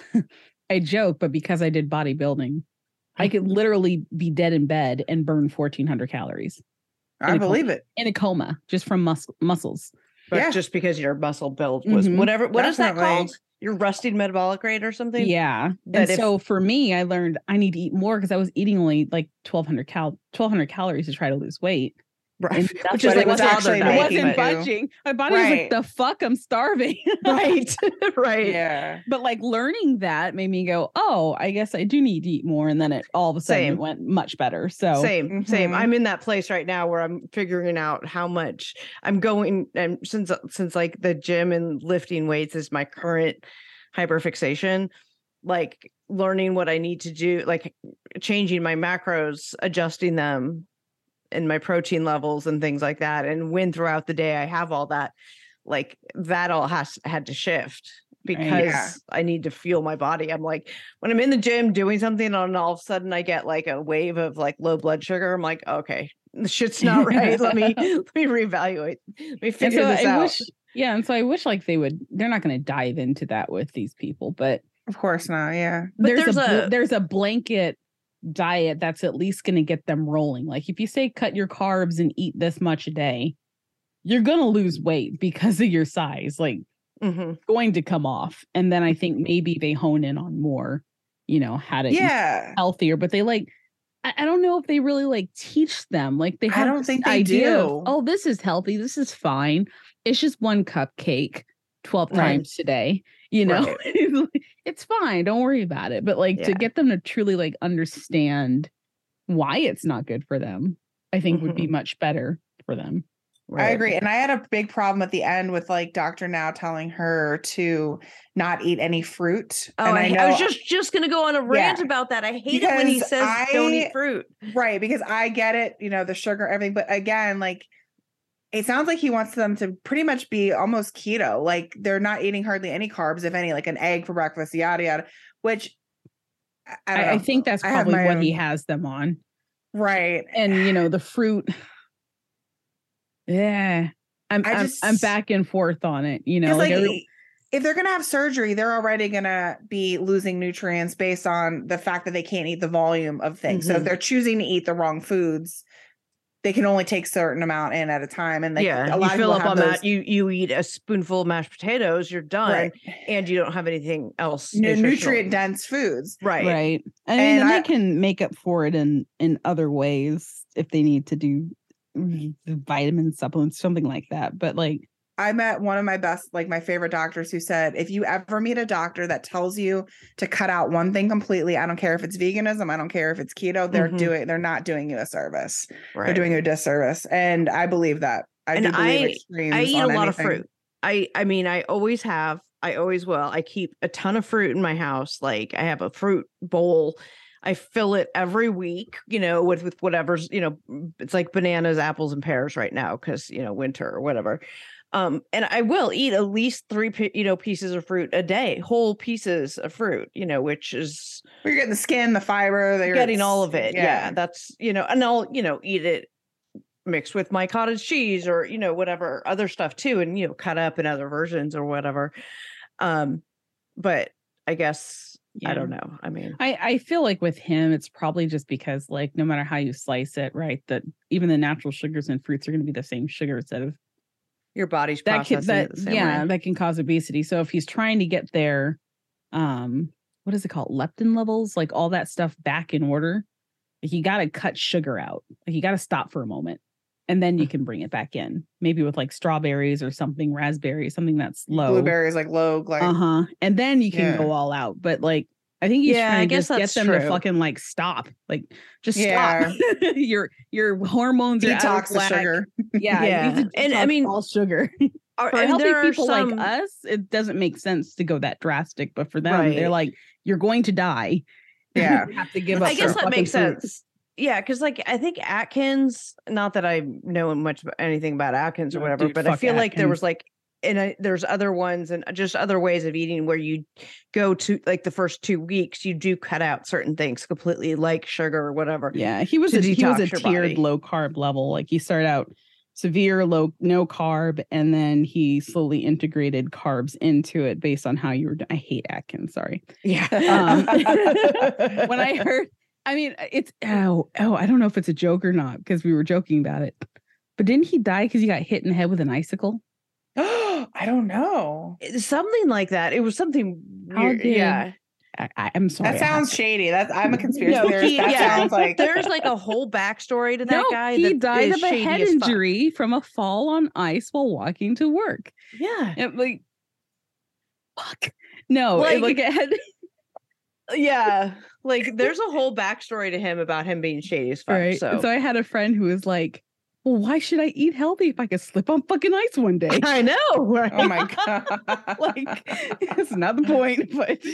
I joke, but because I did bodybuilding, I could literally be dead in bed and burn fourteen hundred calories I in a believe coma, it. in a coma just from mus- muscles. But Yeah. just because your muscle build was Mhm. whatever, what is that Definitely. called? Your resting metabolic rate or something? Yeah. That And if- so for me, I learned I need to eat more because I was eating only like twelve hundred cal twelve hundred calories to try to lose weight. Right. And Which that's is what like it was what's actually other It diet, making wasn't but- you- budging. My body was like, Right. the fuck, I'm starving. right. right. Yeah. But like learning that made me go, oh, I guess I do need to eat more. And then it all of a sudden Same. it went much better. So Same, same. Mhm. I'm in that place right now where I'm figuring out how much I'm going, and since since like the gym and lifting weights is my current hyperfixation, like learning what I need to do, like changing my macros, adjusting them, and my protein levels and things like that, and when throughout the day I have all that, like that all has had to shift because Yeah. I need to feel my body. I'm like, when I'm in the gym doing something and all of a sudden I get like a wave of like low blood sugar, I'm like, okay, the shit's not right. Let me let me reevaluate. Let me and figure so this I out. wish, yeah. And so I wish like they would, they're not going to dive into that with these people, but Of course not. Yeah. But there's, there's a, bl- a- there's a blanket diet that's at least going to get them rolling. Like if you say cut your carbs and eat this much a day, you're going to lose weight because of your size, like Mhm. going to come off. And then I think maybe they hone in on more, you know, how to eat Yeah. healthier, but they like I, I don't know if they really like teach them. Like they I have don't this think they idea do. of, oh, this is healthy. This is fine. It's just one cupcake twelve Right. times today. You know, Right. it's fine. Don't worry about it. But like to Yeah. get them to truly like understand why it's not good for them, I think would be Mhm. much better for them. I Right. agree. And I had a big problem at the end with like Doctor Now telling her to not eat any fruit. Oh, and I, I, know, was just just gonna go on a rant Yeah. about that. I hate it when he Because says don't I- eat fruit. right, because I get it, you know, the sugar, everything. But again, like it sounds like he wants them to pretty much be almost keto. Like they're not eating hardly any carbs, if any, like an egg for breakfast, yada yada. Which I, I don't I, I know. think that's I have probably my what he own- has them on. Right. And you know, the fruit. Yeah. I'm I I'm, just- I'm back and forth on it. You know, Because like, like, every- if they're gonna have surgery, they're already gonna be losing nutrients based on the fact that they can't eat the volume of things. So if Mhm. they're choosing to eat the wrong foods, they can only take certain amount in at a time. And like yeah, a you lot of fill people up have on those, that. You you eat a spoonful of mashed potatoes, you're done, right, and you don't have anything else. nu- nutritional. nutrient dense foods. Right. right. I mean, And and I- they can make up for it in in other ways if they need to do mm, vitamin supplements, something like that. But like, I met one of my best, like my favorite doctors who said, if you ever meet a doctor that tells you to cut out one thing completely, I don't care if it's veganism, I don't care if it's keto, they're Mhm. doing, they're not doing you a service. Right. They're doing you a disservice. And I believe that. I And do believe I- extremes. I eat a on lot of anything. fruit. I I mean, I always have. I always will. I keep a ton of fruit in my house. Like I have a fruit bowl. I fill it every week, you know, with with whatever's, you know, it's like bananas, apples, and pears right now because you know winter or whatever. Um, and I will eat at least three, pi- you know, pieces of fruit a day, whole pieces of fruit, you know, which is You're getting the skin, the fiber, they're getting all of it. Yeah. that's you know, and I'll you know eat it mixed with my cottage cheese or you know whatever other stuff too, and you know cut up in other versions or whatever. Um, but I guess I don't know. I mean, I, I feel like with him, it's probably just because, like, no matter how you slice it, right, that even the natural sugars in fruits are going to be the same sugars that have your body's that can, processing that it the same yeah way. that can cause obesity. So if he's trying to get their um what is it called, leptin levels, like all that stuff back in order, like, you got to cut sugar out. Like you got to stop for a moment, and then you can bring it back in, maybe with like strawberries or something, raspberries, something that's low. Blueberries, like low, like Uh huh. And then you can Yeah. go all out. But like, I think he's Yeah, trying I to guess just get that's them to true. fucking like stop, like just Yeah. stop. your your hormones are out of detox the whack. sugar. Yeah, Yeah. you need to And I detox mean, all sugar. Are- For and healthy there are people some- like us, it doesn't make sense to go that drastic. But for them, they're Right. like, you're going to die. Yeah. You have to give up. I guess for that makes fucking fruit. sense. Yeah, because like I think Atkins, not that I know much about anything about Atkins or No, whatever, dude, but I fuck feel like there Atkins. was like, and I, there's other ones and just other ways of eating where you go to like the first two weeks, you do cut out certain things completely, like sugar or whatever. Yeah, he was to a he was a detox your tiered body. low carb level. Like he started out severe low no carb, and then he slowly integrated carbs into it based on how you were. do- I hate Atkins. Sorry. Yeah. Um, when I heard, I mean, it's oh oh, I don't know if it's a joke or not because we were joking about it. But didn't he die because he got hit in the head with an icicle? I don't know. something like that. It was something How weird. did- Yeah. I, I, I'm sorry. That I have sounds to- shady. That's I'm a conspiracy No, theorist. he- That yeah. sounds like There's like a whole backstory to that No, guy. he that died is of a shady head as fuck. injury from a fall on ice while walking to work. Yeah. And like, fuck. No, Like- it, like a head. Yeah. Like there's a whole backstory to him about him being shady as fuck. Right. So, So I had a friend who was like, well, why should I eat healthy if I could slip on fucking ice one day? I know. Right? oh my god. Like, it's not the point,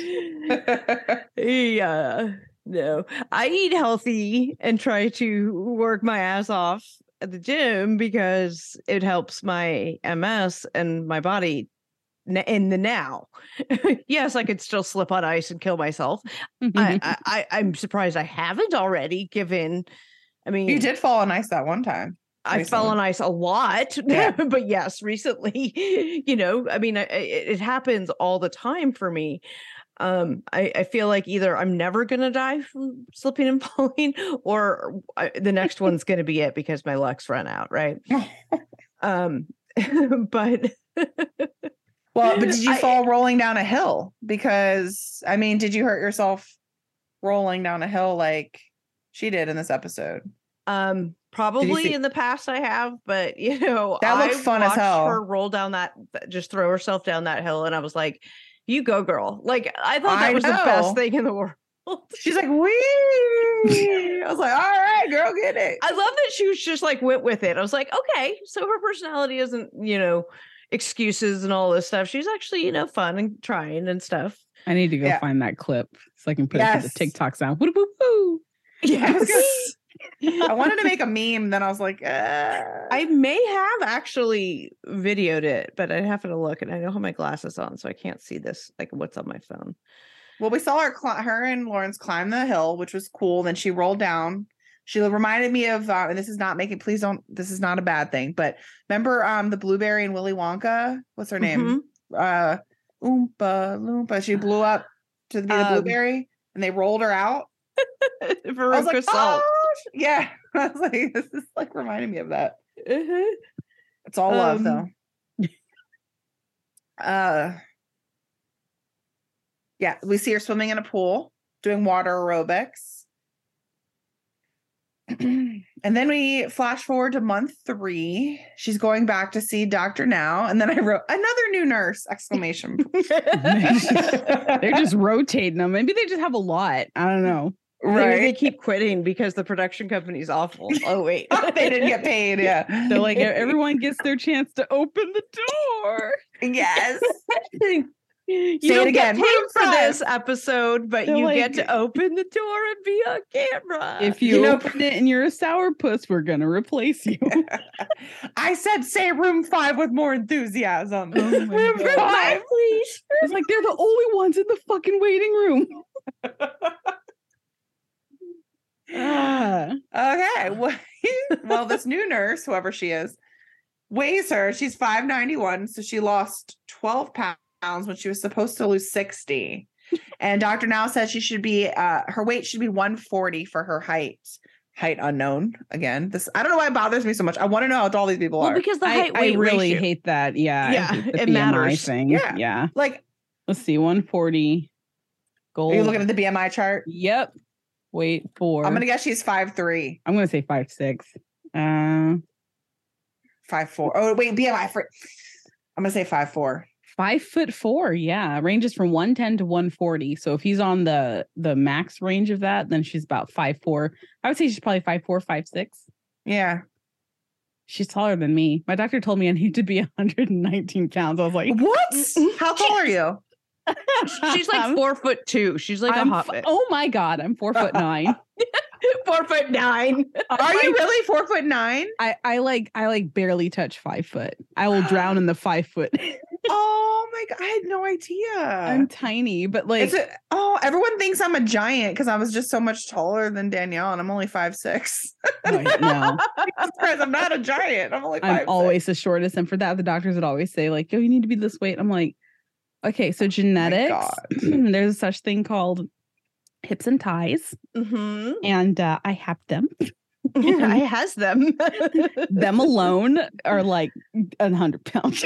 but Yeah. No. I eat healthy and try to work my ass off at the gym because it helps my M S and my body n- in the now. Yes, I could still slip on ice and kill myself. I, I, I I'm surprised I haven't already given. I mean, You did fall on ice that one time. I fell recently. on ice a lot, Yeah. but yes, recently, you know, I mean, I, I- it, it happens all the time for me. Um, I, I feel like either I'm never gonna die from slipping and falling, or I, the next one's gonna be it because my luck's run out, right? um, but Well, but did you I- fall rolling down a hill? Because I mean, did you hurt yourself rolling down a hill? Like, She did in this episode. Um, probably see- in the past I have, but you know, That looked I fun as watched hell. her roll down that, just throw herself down that hill, and I was like, "You go, girl!" Like I thought that I was the know. best thing in the world. She's like, wee. I was like, all right, girl, get it. I love that she was just like went with it. I was like, okay, so her personality isn't, you know, excuses and all this stuff. She's actually, you know, fun and trying and stuff. I need to go Yeah. find that clip so I can put it Yes. to the TikTok sound. Woo, woo, woo. Yes. I wanted to make a meme, then I was like, uh. I may have actually videoed it, but I have to look, and I don't have my glasses on, so I can't see this, like what's on my phone. Well, we saw her, cl- her and Lawrence climb the hill, which was cool. Then she rolled down. She reminded me of, uh, and this is not making, please don't, this is not a bad thing, but remember um the Blueberry and Willy Wonka? What's her name? Uh, Oompa Loompa. She blew up to be the Um, Blueberry, and they rolled her out. For I was like, Salt. oh, yeah. I was like, this is like reminding me of that. Uh-huh. It's all love, Um, though. Uh, yeah, we see her swimming in a pool, doing water aerobics. And then we flash forward to month three. She's going back to see Doctor Now. And then I wrote another new nurse, exclamation. They're just rotating them. Maybe they just have a lot. I don't know. Maybe they Right. keep quitting because the production company's awful. Oh wait, They didn't get paid. Yeah. They're like, everyone gets their chance to open the door. Yes. You Say don't it get again. paid Room for five. this episode, but They're you like- get to open the door and be on camera. If you, You know- open it and you're a sourpuss, we're going to replace you. I said, say room five with more enthusiasm. Oh my room God. five, please. It's like they're the only ones in the fucking waiting room. Ah. Okay. Well, well, this new nurse, whoever she is, weighs her. She's five ninety-one. So she lost twelve pounds when she was supposed to lose sixty. And Doctor Now says she should be, uh, her weight should be one forty for her height. Height unknown. Again, this, I don't know why it bothers me so much. I want to know how tall these people well, are. because the I, height I weight really ratio. hate that. Yeah. I Yeah, hate the it B M I matters. thing. Yeah. Yeah. Like, Let's see. one forty. Gold. are you looking at the B M I chart? Yep. Wait for. I'm going to guess she's five three, I'm gonna say five six. Uh, five four. Oh, wait, B M I for, I'm going to say five four. five foot four. Yeah, ranges from one ten to one forty. So if he's on the the max range of that, then she's about five four. I would say she's probably five four, five six. Yeah. She's taller than me. My doctor told me I need to be one hundred nineteen pounds. I was like, What? How tall are you? She's like I'm- four foot two. She's like I'm a f- hobbit. oh my god, I'm four foot nine. Four foot nine. Are you really four foot nine? I, I like I like barely touch five foot. I will drown in the five foot. Oh my god, I had no idea. I'm tiny, but like it's a, oh, everyone thinks I'm a giant because I was just so much taller than Danielle, and I'm only five six. oh, no. Surprised I'm not a giant. I'm only five. I'm always the shortest. And for that, the doctors would always say, like, yo, you need to be this weight. I'm like, okay, so genetics, God. there's such thing called hips and thighs. Mm-hmm. And uh, I have them. I has them. Them alone are like a hundred pounds.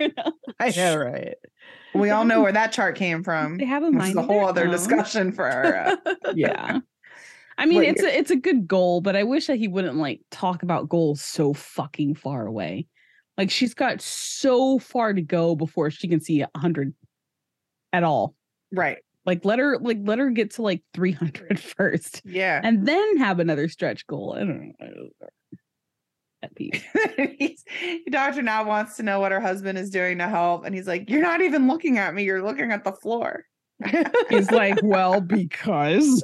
I know, right? We all know where that chart came from. They have a Which mind. is a of whole their other own. discussion for our. Uh, Yeah. I mean, What it's a it's a good goal, but I wish that he wouldn't like talk about goals so fucking far away. Like she's got so far to go before she can see a hundred at all. right. Like let her like let her get to like three hundred first, Yeah. and then have another stretch goal. I don't know. I don't know. Pet peeve. He's, Doctor Now wants to know what her husband is doing to help, and he's like, "You're not even looking at me. You're looking at the floor." He's like, well, because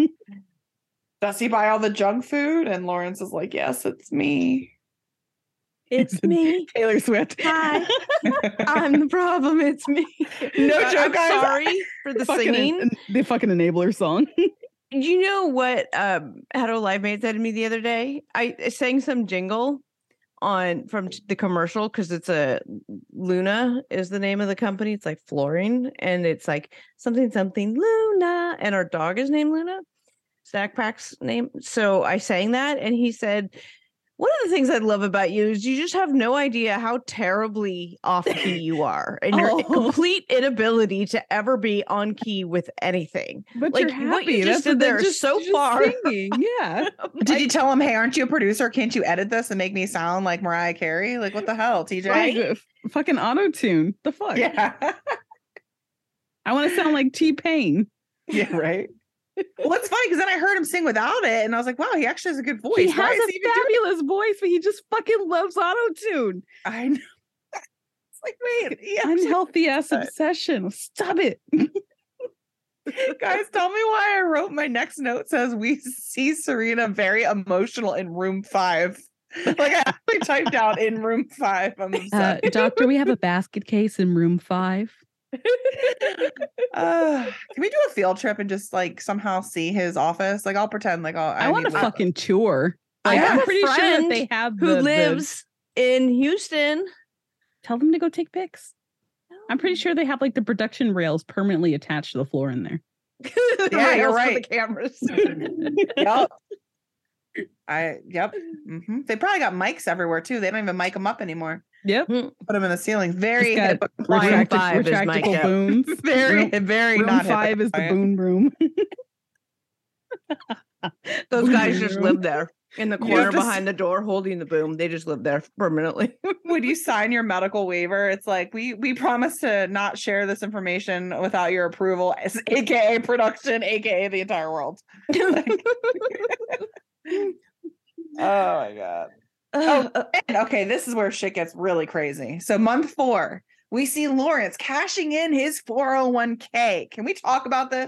Does he buy all the junk food? And Lawrence is like, "Yes, it's me." It's me. Taylor Swift. Hi. I'm the problem. It's me. No Uh, joke. guys, Sorry for the Fucking singing. en- the fucking enabler song. You know what um Hello Live Mate said to me the other day? I I sang some jingle on from t- the commercial because it's a Luna is the name of the company. It's like flooring, and it's like something something Luna, and our dog is named Luna. Stack Pack's name. So I sang that, and he said, One of the things I love about you is you just have no idea how terribly off key you are and your Oh. complete inability to ever be on key with anything. But Like, you're happy. what you just That's did there is just, so just far. Singing. Yeah. Did you tell him, hey, aren't you a producer? Can't you edit this and make me sound like Mariah Carey? Like, what the hell, T J? Like, uh, f- fucking auto tune. The fuck? Yeah. I want to sound like T-Pain. Yeah, right. Well, it's funny because then I heard him sing without it, and I was like, "Wow, he actually has a good voice." He Why has is a he even doing fabulous voice, but he just fucking loves auto tune. it? I know. It's like, wait, he actually- Unhealthy ass does. obsession. Stop it. guys, tell me why I wrote my next note says we see Serena very emotional in room five. Like I actually typed out in room five. I'm Uh, upset. doctor, we have a basket case in room five. Uh, can we do a field trip and just like somehow see his office? Like I'll pretend like I'll, I, want a need, like- fucking tour. I Like, have I'm a pretty sure that friend they have Who the, the- lives in Houston? Tell them to go take pics. I'm pretty sure they have like the production rails permanently attached to the floor in there. The Yeah, you're rails for right. The cameras. Yep. I yep. hmm They probably got mics everywhere too. They don't even mic them up anymore. Yep. Put them in the ceiling. Very It's got HIPAA compliant. retracti- five is retractable mic'd up. booms. Very, Room- very room not five HIPAA is the compliant. boom room. Those guys just Boom. live there in the You corner have to s- behind the door holding the boom. They just live there permanently. When you sign your medical waiver, it's like we we promise to not share this information without your approval, as- aka production, aka the entire world. Oh my god. Oh, and okay, this is where shit gets really crazy. So month four, we see Lawrence cashing in his four oh one k. Can we talk about this?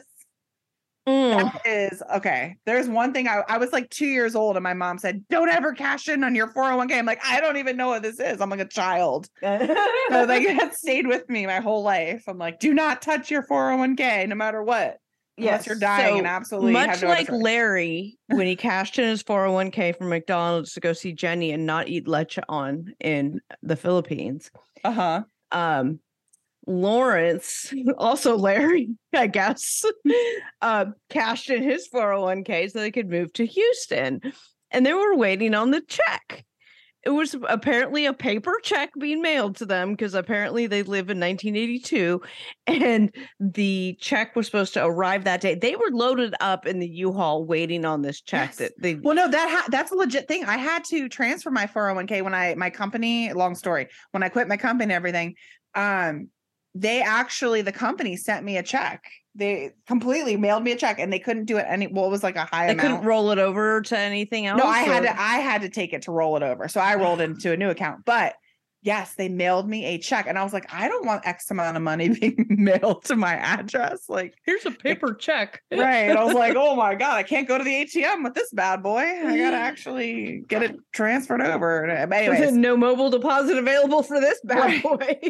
Mm. That is okay. There's one thing I, I was like two years old, and my mom said, "Don't ever cash in on your four oh one k." I'm like, I don't even know what this is. I'm like a child. So like that stayed with me my whole life. I'm like, do not touch your four oh one k no matter what. Unless Yes, you're dying so and absolutely much have no like other choice. Larry when he cashed in his four oh one k from McDonald's to go see Jenny and not eat lechon in the Philippines. Uh-huh. Um, Lawrence, also Larry, I guess, uh, cashed in his four oh one k so they could move to Houston, and they were waiting on the check. It was apparently a paper check being mailed to them because apparently they live in nineteen eighty-two, and the check was supposed to arrive that day. They were loaded up in the U-Haul waiting on this check. Yes. That they Well, no, that ha- that's a legit thing. I had to transfer my four oh one k when I my company, long story, when I quit my company and everything. Um, they actually the company sent me a check. They completely mailed me a check, and they couldn't do it any. Well, it was like a high they amount. couldn't roll it over to anything else. No, I had or- to. I had to take it to roll it over. So I rolled into a new account. But yes, they mailed me a check, and I was like, I don't want X amount of money being mailed to my address. Like, Here's a paper check. right? And I was like, oh my god, I can't go to the A T M with this bad boy. I gotta actually get it transferred over. But anyways, no mobile deposit available for this bad Right.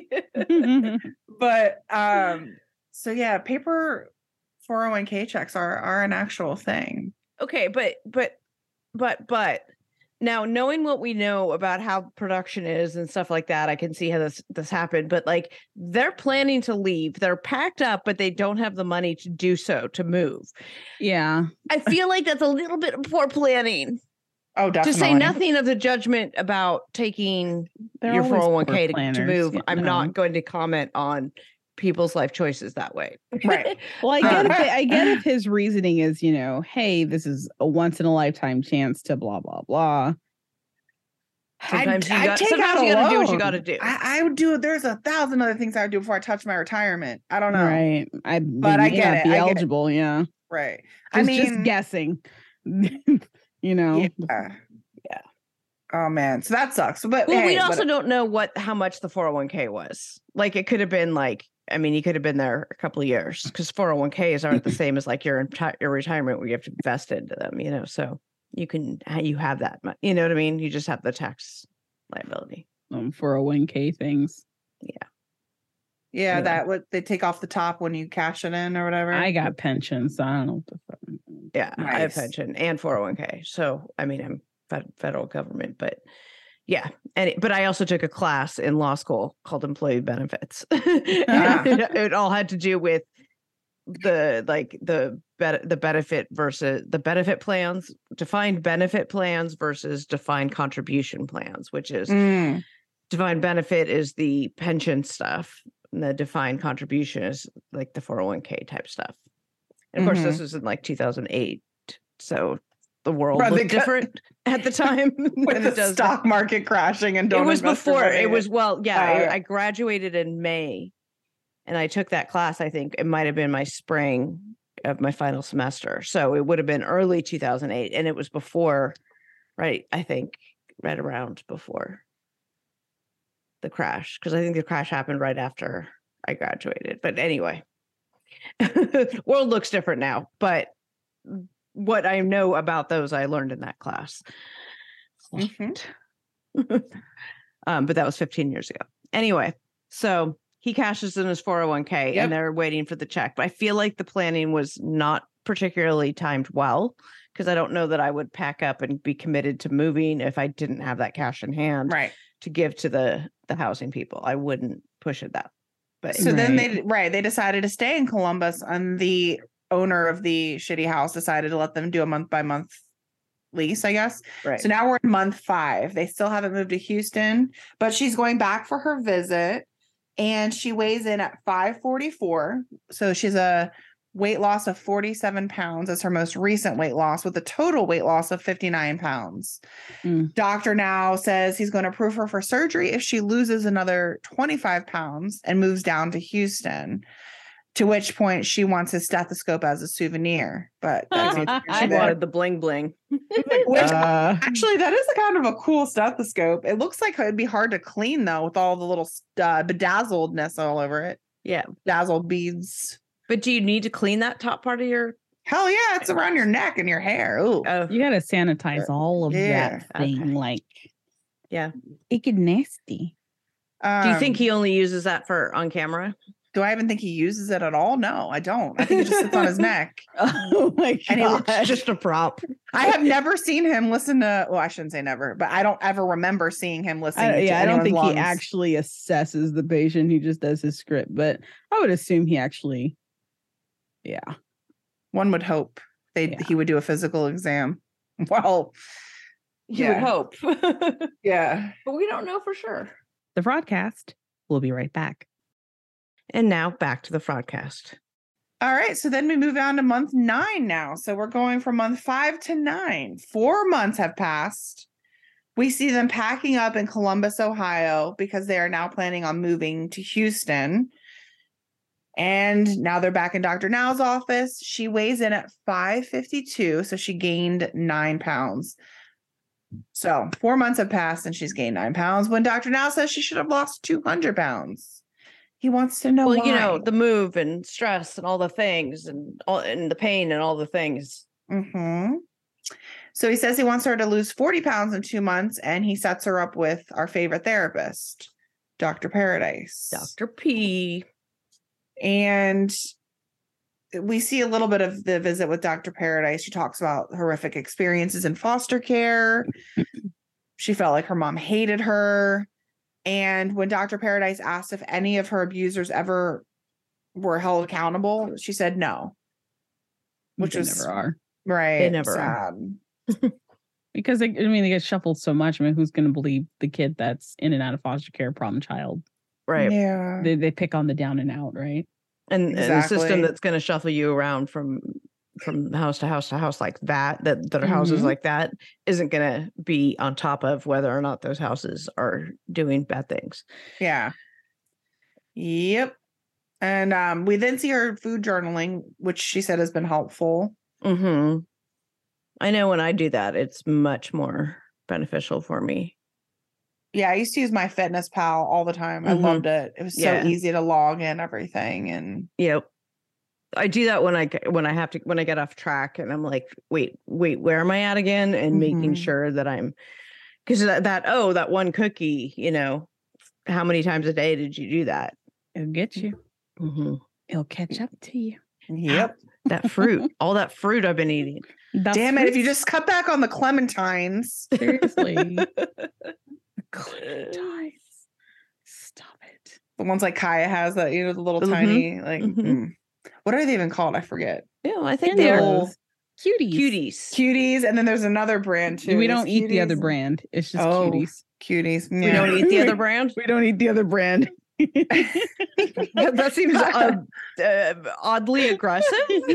boy. but um, so yeah, paper four oh one k checks are are an actual thing. Okay, but but but but now knowing what we know about how production is and stuff like that, I can see how this this happened. But like they're planning to leave, they're packed up, but they don't have the money to do so to move. Yeah. I feel like that's a little bit of poor planning. Oh, definitely. To say nothing of the judgment about taking They're your always four oh one poor k to, to planners, move. you I'm know. not going to comment on people's life choices that way. Right. Well, I get Um, if it, I get if his reasoning is, you know, hey, this is a once in a lifetime chance to blah blah blah. Sometimes you I'd got, take sometimes out you got to do what you alone. got to do. I, I would do. There's a thousand other things I would do before I touch my retirement. I don't know. Right. I But I may get not it, be I get it. eligible. Yeah. Right. I I was mean, just guessing. you know. yeah. Yeah. Oh man, so that sucks. But Well, hey, we also what- don't know what how much the four oh one k was. Like it could have been like, I mean, you could have been there a couple of years because four oh one k's aren't the same as like your enti- your retirement where you have to invest into them, you know. So you can you have that, mon- you know what I mean? You just have the tax liability. Um, four oh one k things. yeah, anyway. that what they take off the top when you cash it in or whatever. I got pensions, so I don't know what the fuck. Yeah, I have Nice. pension and four oh one k. So I mean, I'm fed- federal government, but yeah, and it, but I also took a class in law school called employee benefits. Ah. it, it all had to do with the like the be- the benefit versus the benefit plans, defined benefit plans versus defined contribution plans, which is Mm. defined benefit is the pension stuff, and the defined contribution is like the four oh one k type stuff. And of course, this was in like two thousand eight, so the world Right, they looked cut- different at the time With than the it does stock market crashing and don't it was invest your before money it in was well yeah Oh, I, yeah. I graduated in May, and I took that class. I think it might have been my spring of my final semester, so it would have been early two thousand eight, and it was before, right, I think right around before the crash, because I think the crash happened right after I graduated. But anyway, world looks different now, but what I know about those I learned in that class. Mhm. um, but that was fifteen years ago. Anyway, so he cashes in his four oh one k Yep. and they're waiting for the check. But I feel like the planning was not particularly timed well, because I don't know that I would pack up and be committed to moving if I didn't have that cash in hand Right. to give to the the housing people. I wouldn't push it that. But So then Right. they right they decided to stay in Columbus, and the owner of the shitty house decided to let them do a month by month lease, I guess. right. So now we're in month five. They still haven't moved to Houston, but she's going back for her visit, and she weighs in at five forty-four. So she's a weight loss of forty-seven pounds. That's her most recent weight loss, with a total weight loss of fifty-nine pounds. Mm. Doctor now says he's going to approve her for surgery if she loses another twenty-five pounds and moves down to Houston. To which point she wants his stethoscope as a souvenir. But that's neither here I nor there. wanted the bling bling. Which Uh, actually, that is a kind of a cool stethoscope. It looks like it'd be hard to clean though, with all the little uh, bedazzledness all over it. Yeah. Dazzled beads. But do you need to clean that top part of your Hell yeah, it's around your neck and your hair. Ooh. oh you gotta sanitize all of Yeah, that thing. okay. Like, yeah. it get nasty. Do you think Um, he only uses that for on camera? Do I even think he uses it at all? No, I don't. I think it just sits on his neck. Oh my And he god! looks It's just a prop. I have never seen him listen to. Well, I shouldn't say never, but I don't ever remember seeing him listening. I, to yeah, I don't anyone's think lungs. he actually assesses the patient. He just does his script, but I would assume he actually, yeah. One would hope they Yeah. he would do a physical exam. Well, You Yeah. would hope. But yeah. we don't know for sure. The broadcast. We'll be right back. And now back to the fraudcast. All right. So then we move on to month nine now. So we're going from month five to nine. Four months have passed. We see them packing up in Columbus, Ohio, because they are now planning on moving to Houston. And now they're back in Doctor Now's office. She weighs in at five fifty-two. So she gained nine pounds. So four months have passed and she's gained nine pounds when Doctor Now says she should have lost two hundred pounds. He wants to know Well, why. you know, the move and stress and all the things and all and the pain and all the things. Mm-hmm. So he says he wants her to lose forty pounds in two months, and he sets her up with our favorite therapist, Doctor Paradise. Doctor P. And we see a little bit of the visit with Doctor Paradise. She talks about horrific experiences in foster care. She felt like her mom hated her. And when Doctor Paradise asked if any of her abusers ever were held accountable, she said no. Which They was never are. right. They never are. sad. Because they, I mean, they get shuffled so much. I mean, who's going to believe the kid that's in and out of foster care, problem child? Right. Yeah. They they pick on the down and out, right? And, and a system Exactly. that's going to shuffle you around from from house to house to house like that, that, that are houses Mhm. like that, isn't going to be on top of whether or not those houses are doing bad things. Yeah. Yep. And um, we then see her food journaling, which she said has been helpful. Mm-hmm. I know when I do that, it's much more beneficial for me. Yeah, I used to use my Fitness Pal all the time. I Mhm. loved it. It was so Yeah. easy to log in everything. And Yep. I do that when I g- when I have to when I get off track and I'm like, wait, wait, where am I at again? And making Mhm. sure that I'm because that, that oh that one cookie, you know, how many times a day did you do that? It'll get you. Mm-hmm. It'll catch up to you. yep. That fruit, all that fruit I've been eating. The Damn it. If you fruits- just cut back on the clementines. seriously. Clementines. Stop it. The ones like Kaya has that, you know, the little Mhm. tiny, like, Mhm. mm. what are they even called? I forget. Yeah, I think They're they're little cuties. cuties. Cuties, and then there's anher brand too. We There's don't eat the other Cuties. brand. It's just Oh. cuties. Cuties. We Yeah. don't eat the other brand. We don't eat the other brand. that, that seems uh, uh, oddly aggressive.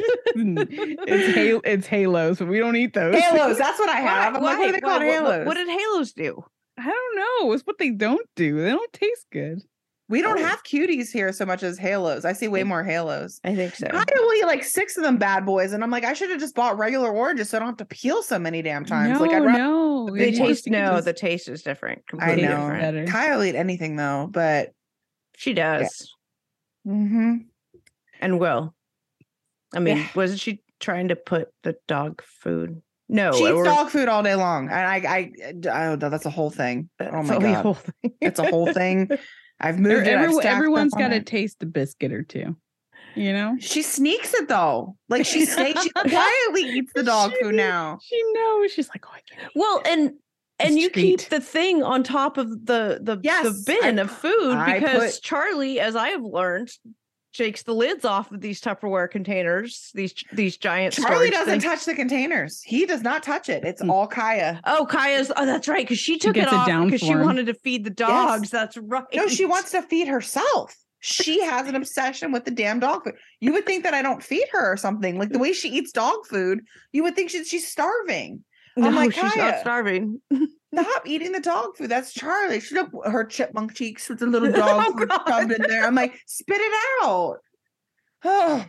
it's halo, it's halos, but we don't eat those. Halos. That's what I have. I'm like, what are they Why- called? what- Halos. What did halos do? I don't know. It's what they don't do. They don't taste good. We don't Oh. have cuties here so much as halos. I see way more halos. I think so. I will eat like six of them bad boys, and I'm like, I should have just bought regular oranges so I don't have to peel so many damn times. No, like, I'd rather no. the The big It's ones. taste, just- you no, just- the taste is different. I Completely know. different. Better. Kyle will eat anything though, but She does, mm-hmm. and will. I mean, Yeah. wasn't she trying to put the dog food? No, she eats or- dog food all day long, and I, I, I, oh, that's a whole thing. Oh That's my the god, whole thing. it's a whole thing. I've Every- moved it. I've every- stacked everyone's stuff on got to it. taste the biscuit or two. You know? She sneaks it though. Like she sneaks. She quietly eats the dog She- food now. She knows. She's like, oh, I can't. Well, and and This you keep treat. the thing on top of the the, Yes, the bin I of pu- food I because put- Charlie, as I have learned, shakes the lids off of these Tupperware containers. These these giant. Charlie storage doesn't things. touch the containers. He does not touch it. It's Mm. all Kaya. Oh, Kaya's. Oh, that's right. Because she took it gets it off down because she for him. wanted to feed the dogs. That's right. No, she wants to feed herself. She has an obsession with the damn dog food. You would think that I don't feed her or something. Like the way she eats dog food, you would think she, she's starving. No, I'm like, she's Kaya. not starving. Stop eating the dog food. That's Charlie. She look her chipmunk cheeks with the little dog Oh, food God. shoved in there. I'm like, spit it out. Oh,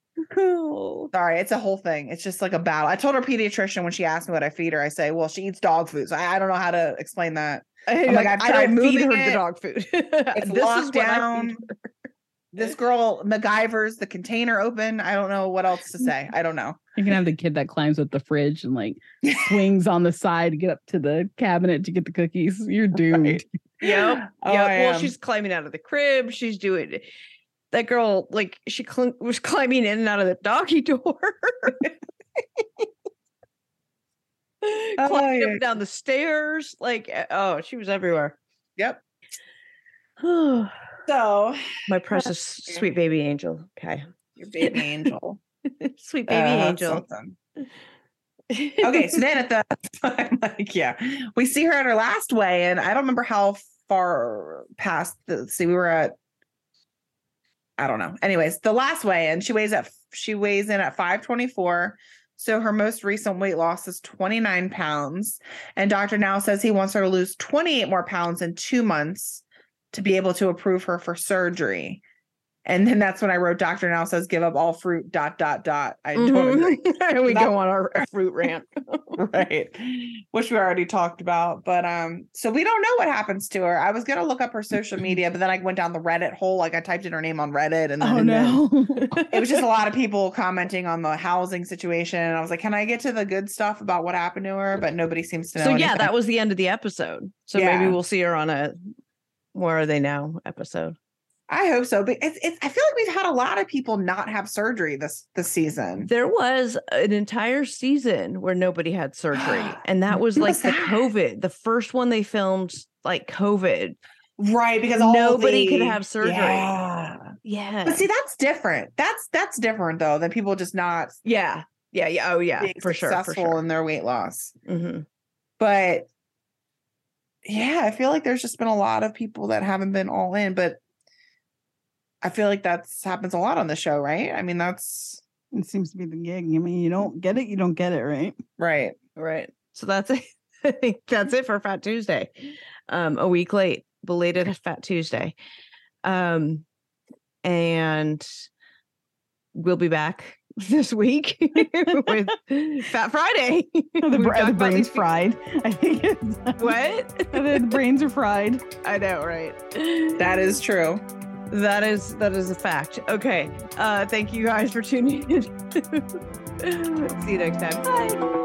Oh. sorry. It's a whole thing. It's just like a battle. I told her pediatrician when she asked me what I feed her, I say, well, she eats dog food. So I, I don't know how to explain that. I'm like, I've I tried don't feed her moving the it. dog food. It's this locked is what I down. feed her. This girl MacGyver's the container open. I don't know what else to say. I don't know. You can have the kid that climbs up the fridge and like swings on the side to get up to the cabinet to get the cookies. You're doomed. Yep. Oh, yep. I Well, am. she's climbing out of the crib. She's doing that girl like she cl- was climbing in and out of the doggy door. Climbing yeah. up and down the stairs. Like, oh, she was everywhere. Yep. My So precious sweet baby angel. Okay. your baby angel. Sweet baby Uh, angel. something. Okay, so then at the I'm like, yeah, we see her at her last weigh, and I don't remember how far past the see we were at. I don't know. Anyways, the last weigh in, she weighs at she weighs in at five twenty-four. So her most recent weight loss is twenty-nine pounds. And Doctor Now says he wants her to lose twenty-eight more pounds in two months to be able to approve her for surgery. And then that's when I wrote Doctor Now says give up all fruit, dot, dot, dot. I don't Mhm. agree. and we That- go on our, our fruit rant. Right. Which we already talked about. But um, so we don't know what happens to her. I was gonna look up her social media, but then I went down the Reddit hole. Like I typed in her name on Reddit, and then Oh and then no. it was just a lot of people commenting on the housing situation. And I was like, can I get to the good stuff about what happened to her? But nobody seems to know. So yeah, anything. that was the end of the episode. So Yeah. maybe we'll see her on a Where Are They Now episode. I hope so. But it's, it's I feel like we've had a lot of people not have surgery this this season. There was an entire season where nobody had surgery, and that was When like was the that? COVID, the first one they filmed like COVID. Right, because all Nobody could the- have surgery. Yeah. Yeah. But see, that's different. That's that's different though than people just not yeah. Yeah. Yeah. Oh yeah. being For sure. successful For sure. in their weight loss. hmm But yeah, I feel like there's just been a lot of people that haven't been all in, but I feel like that's happens a lot on the show, right? I mean, that's It seems to be the gig. I mean, you don't get it, you don't get it, right? right. Right. So that's it. I think that's it for Fat Tuesday. Um, a week late, belated Fat Tuesday. Um, and we'll be back this week with Fat Friday. The, We've br- talked the about brain's these- fried. I think it's, What? the, the brains are fried. I know, right? That is true. That is that is a fact. Okay. Uh, thank you guys for tuning in. See you next time. Bye.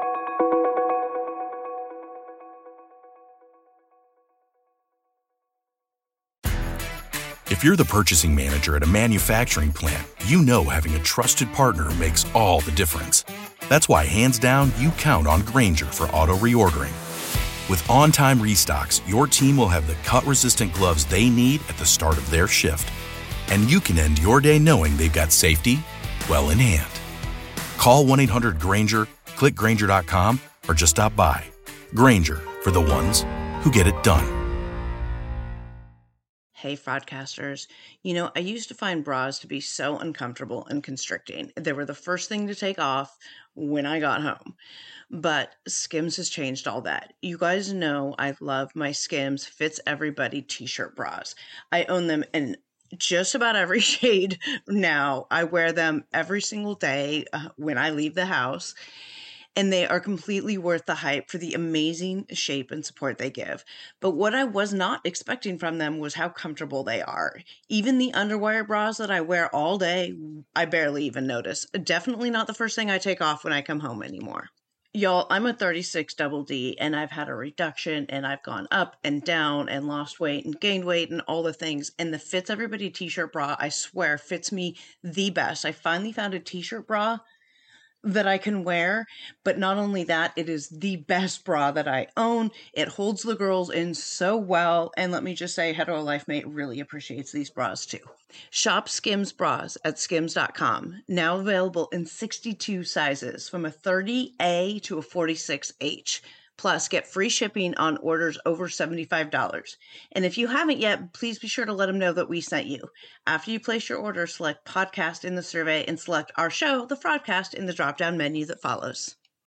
If you're the purchasing manager at a manufacturing plant, you know having a trusted partner makes all the difference. That's why, hands down, you count on Grainger for auto reordering. With on-time restocks, your team will have the cut-resistant gloves they need at the start of their shift. And you can end your day knowing they've got safety, well in hand. Call one eight hundred Granger, click Granger dot com, or just stop by. Granger, for the ones who get it done. Hey, fraudcasters. You know, I used to find bras to be so uncomfortable and constricting. They were the first thing to take off when I got home. But Skims has changed all that. You guys know I love my Skims Fits Everybody t-shirt bras. I own them in just about every shade now. I wear them every single day uh, when I leave the house. And they are completely worth the hype for the amazing shape and support they give. But what I was not expecting from them was how comfortable they are. Even the underwire bras that I wear all day, I barely even notice. Definitely not the first thing I take off when I come home anymore. Y'all, I'm a thirty-six double D, and I've had a reduction, and I've gone up and down and lost weight and gained weight and all the things. And the Fits Everybody t-shirt bra, I swear, fits me the best. I finally found a t-shirt bra that I can wear, but not only that, it is the best bra that I own. It holds the girls in so well, and let me just say, Hetero Life Mate really appreciates these bras too. Shop Skims bras at skims dot com, now available in sixty-two sizes, from a thirty A to a forty-six H. Plus, get free shipping on orders over seventy-five dollars. And if you haven't yet, please be sure to let them know that we sent you. After you place your order, select podcast in the survey and select our show, The Fraudcast, in the drop-down menu that follows.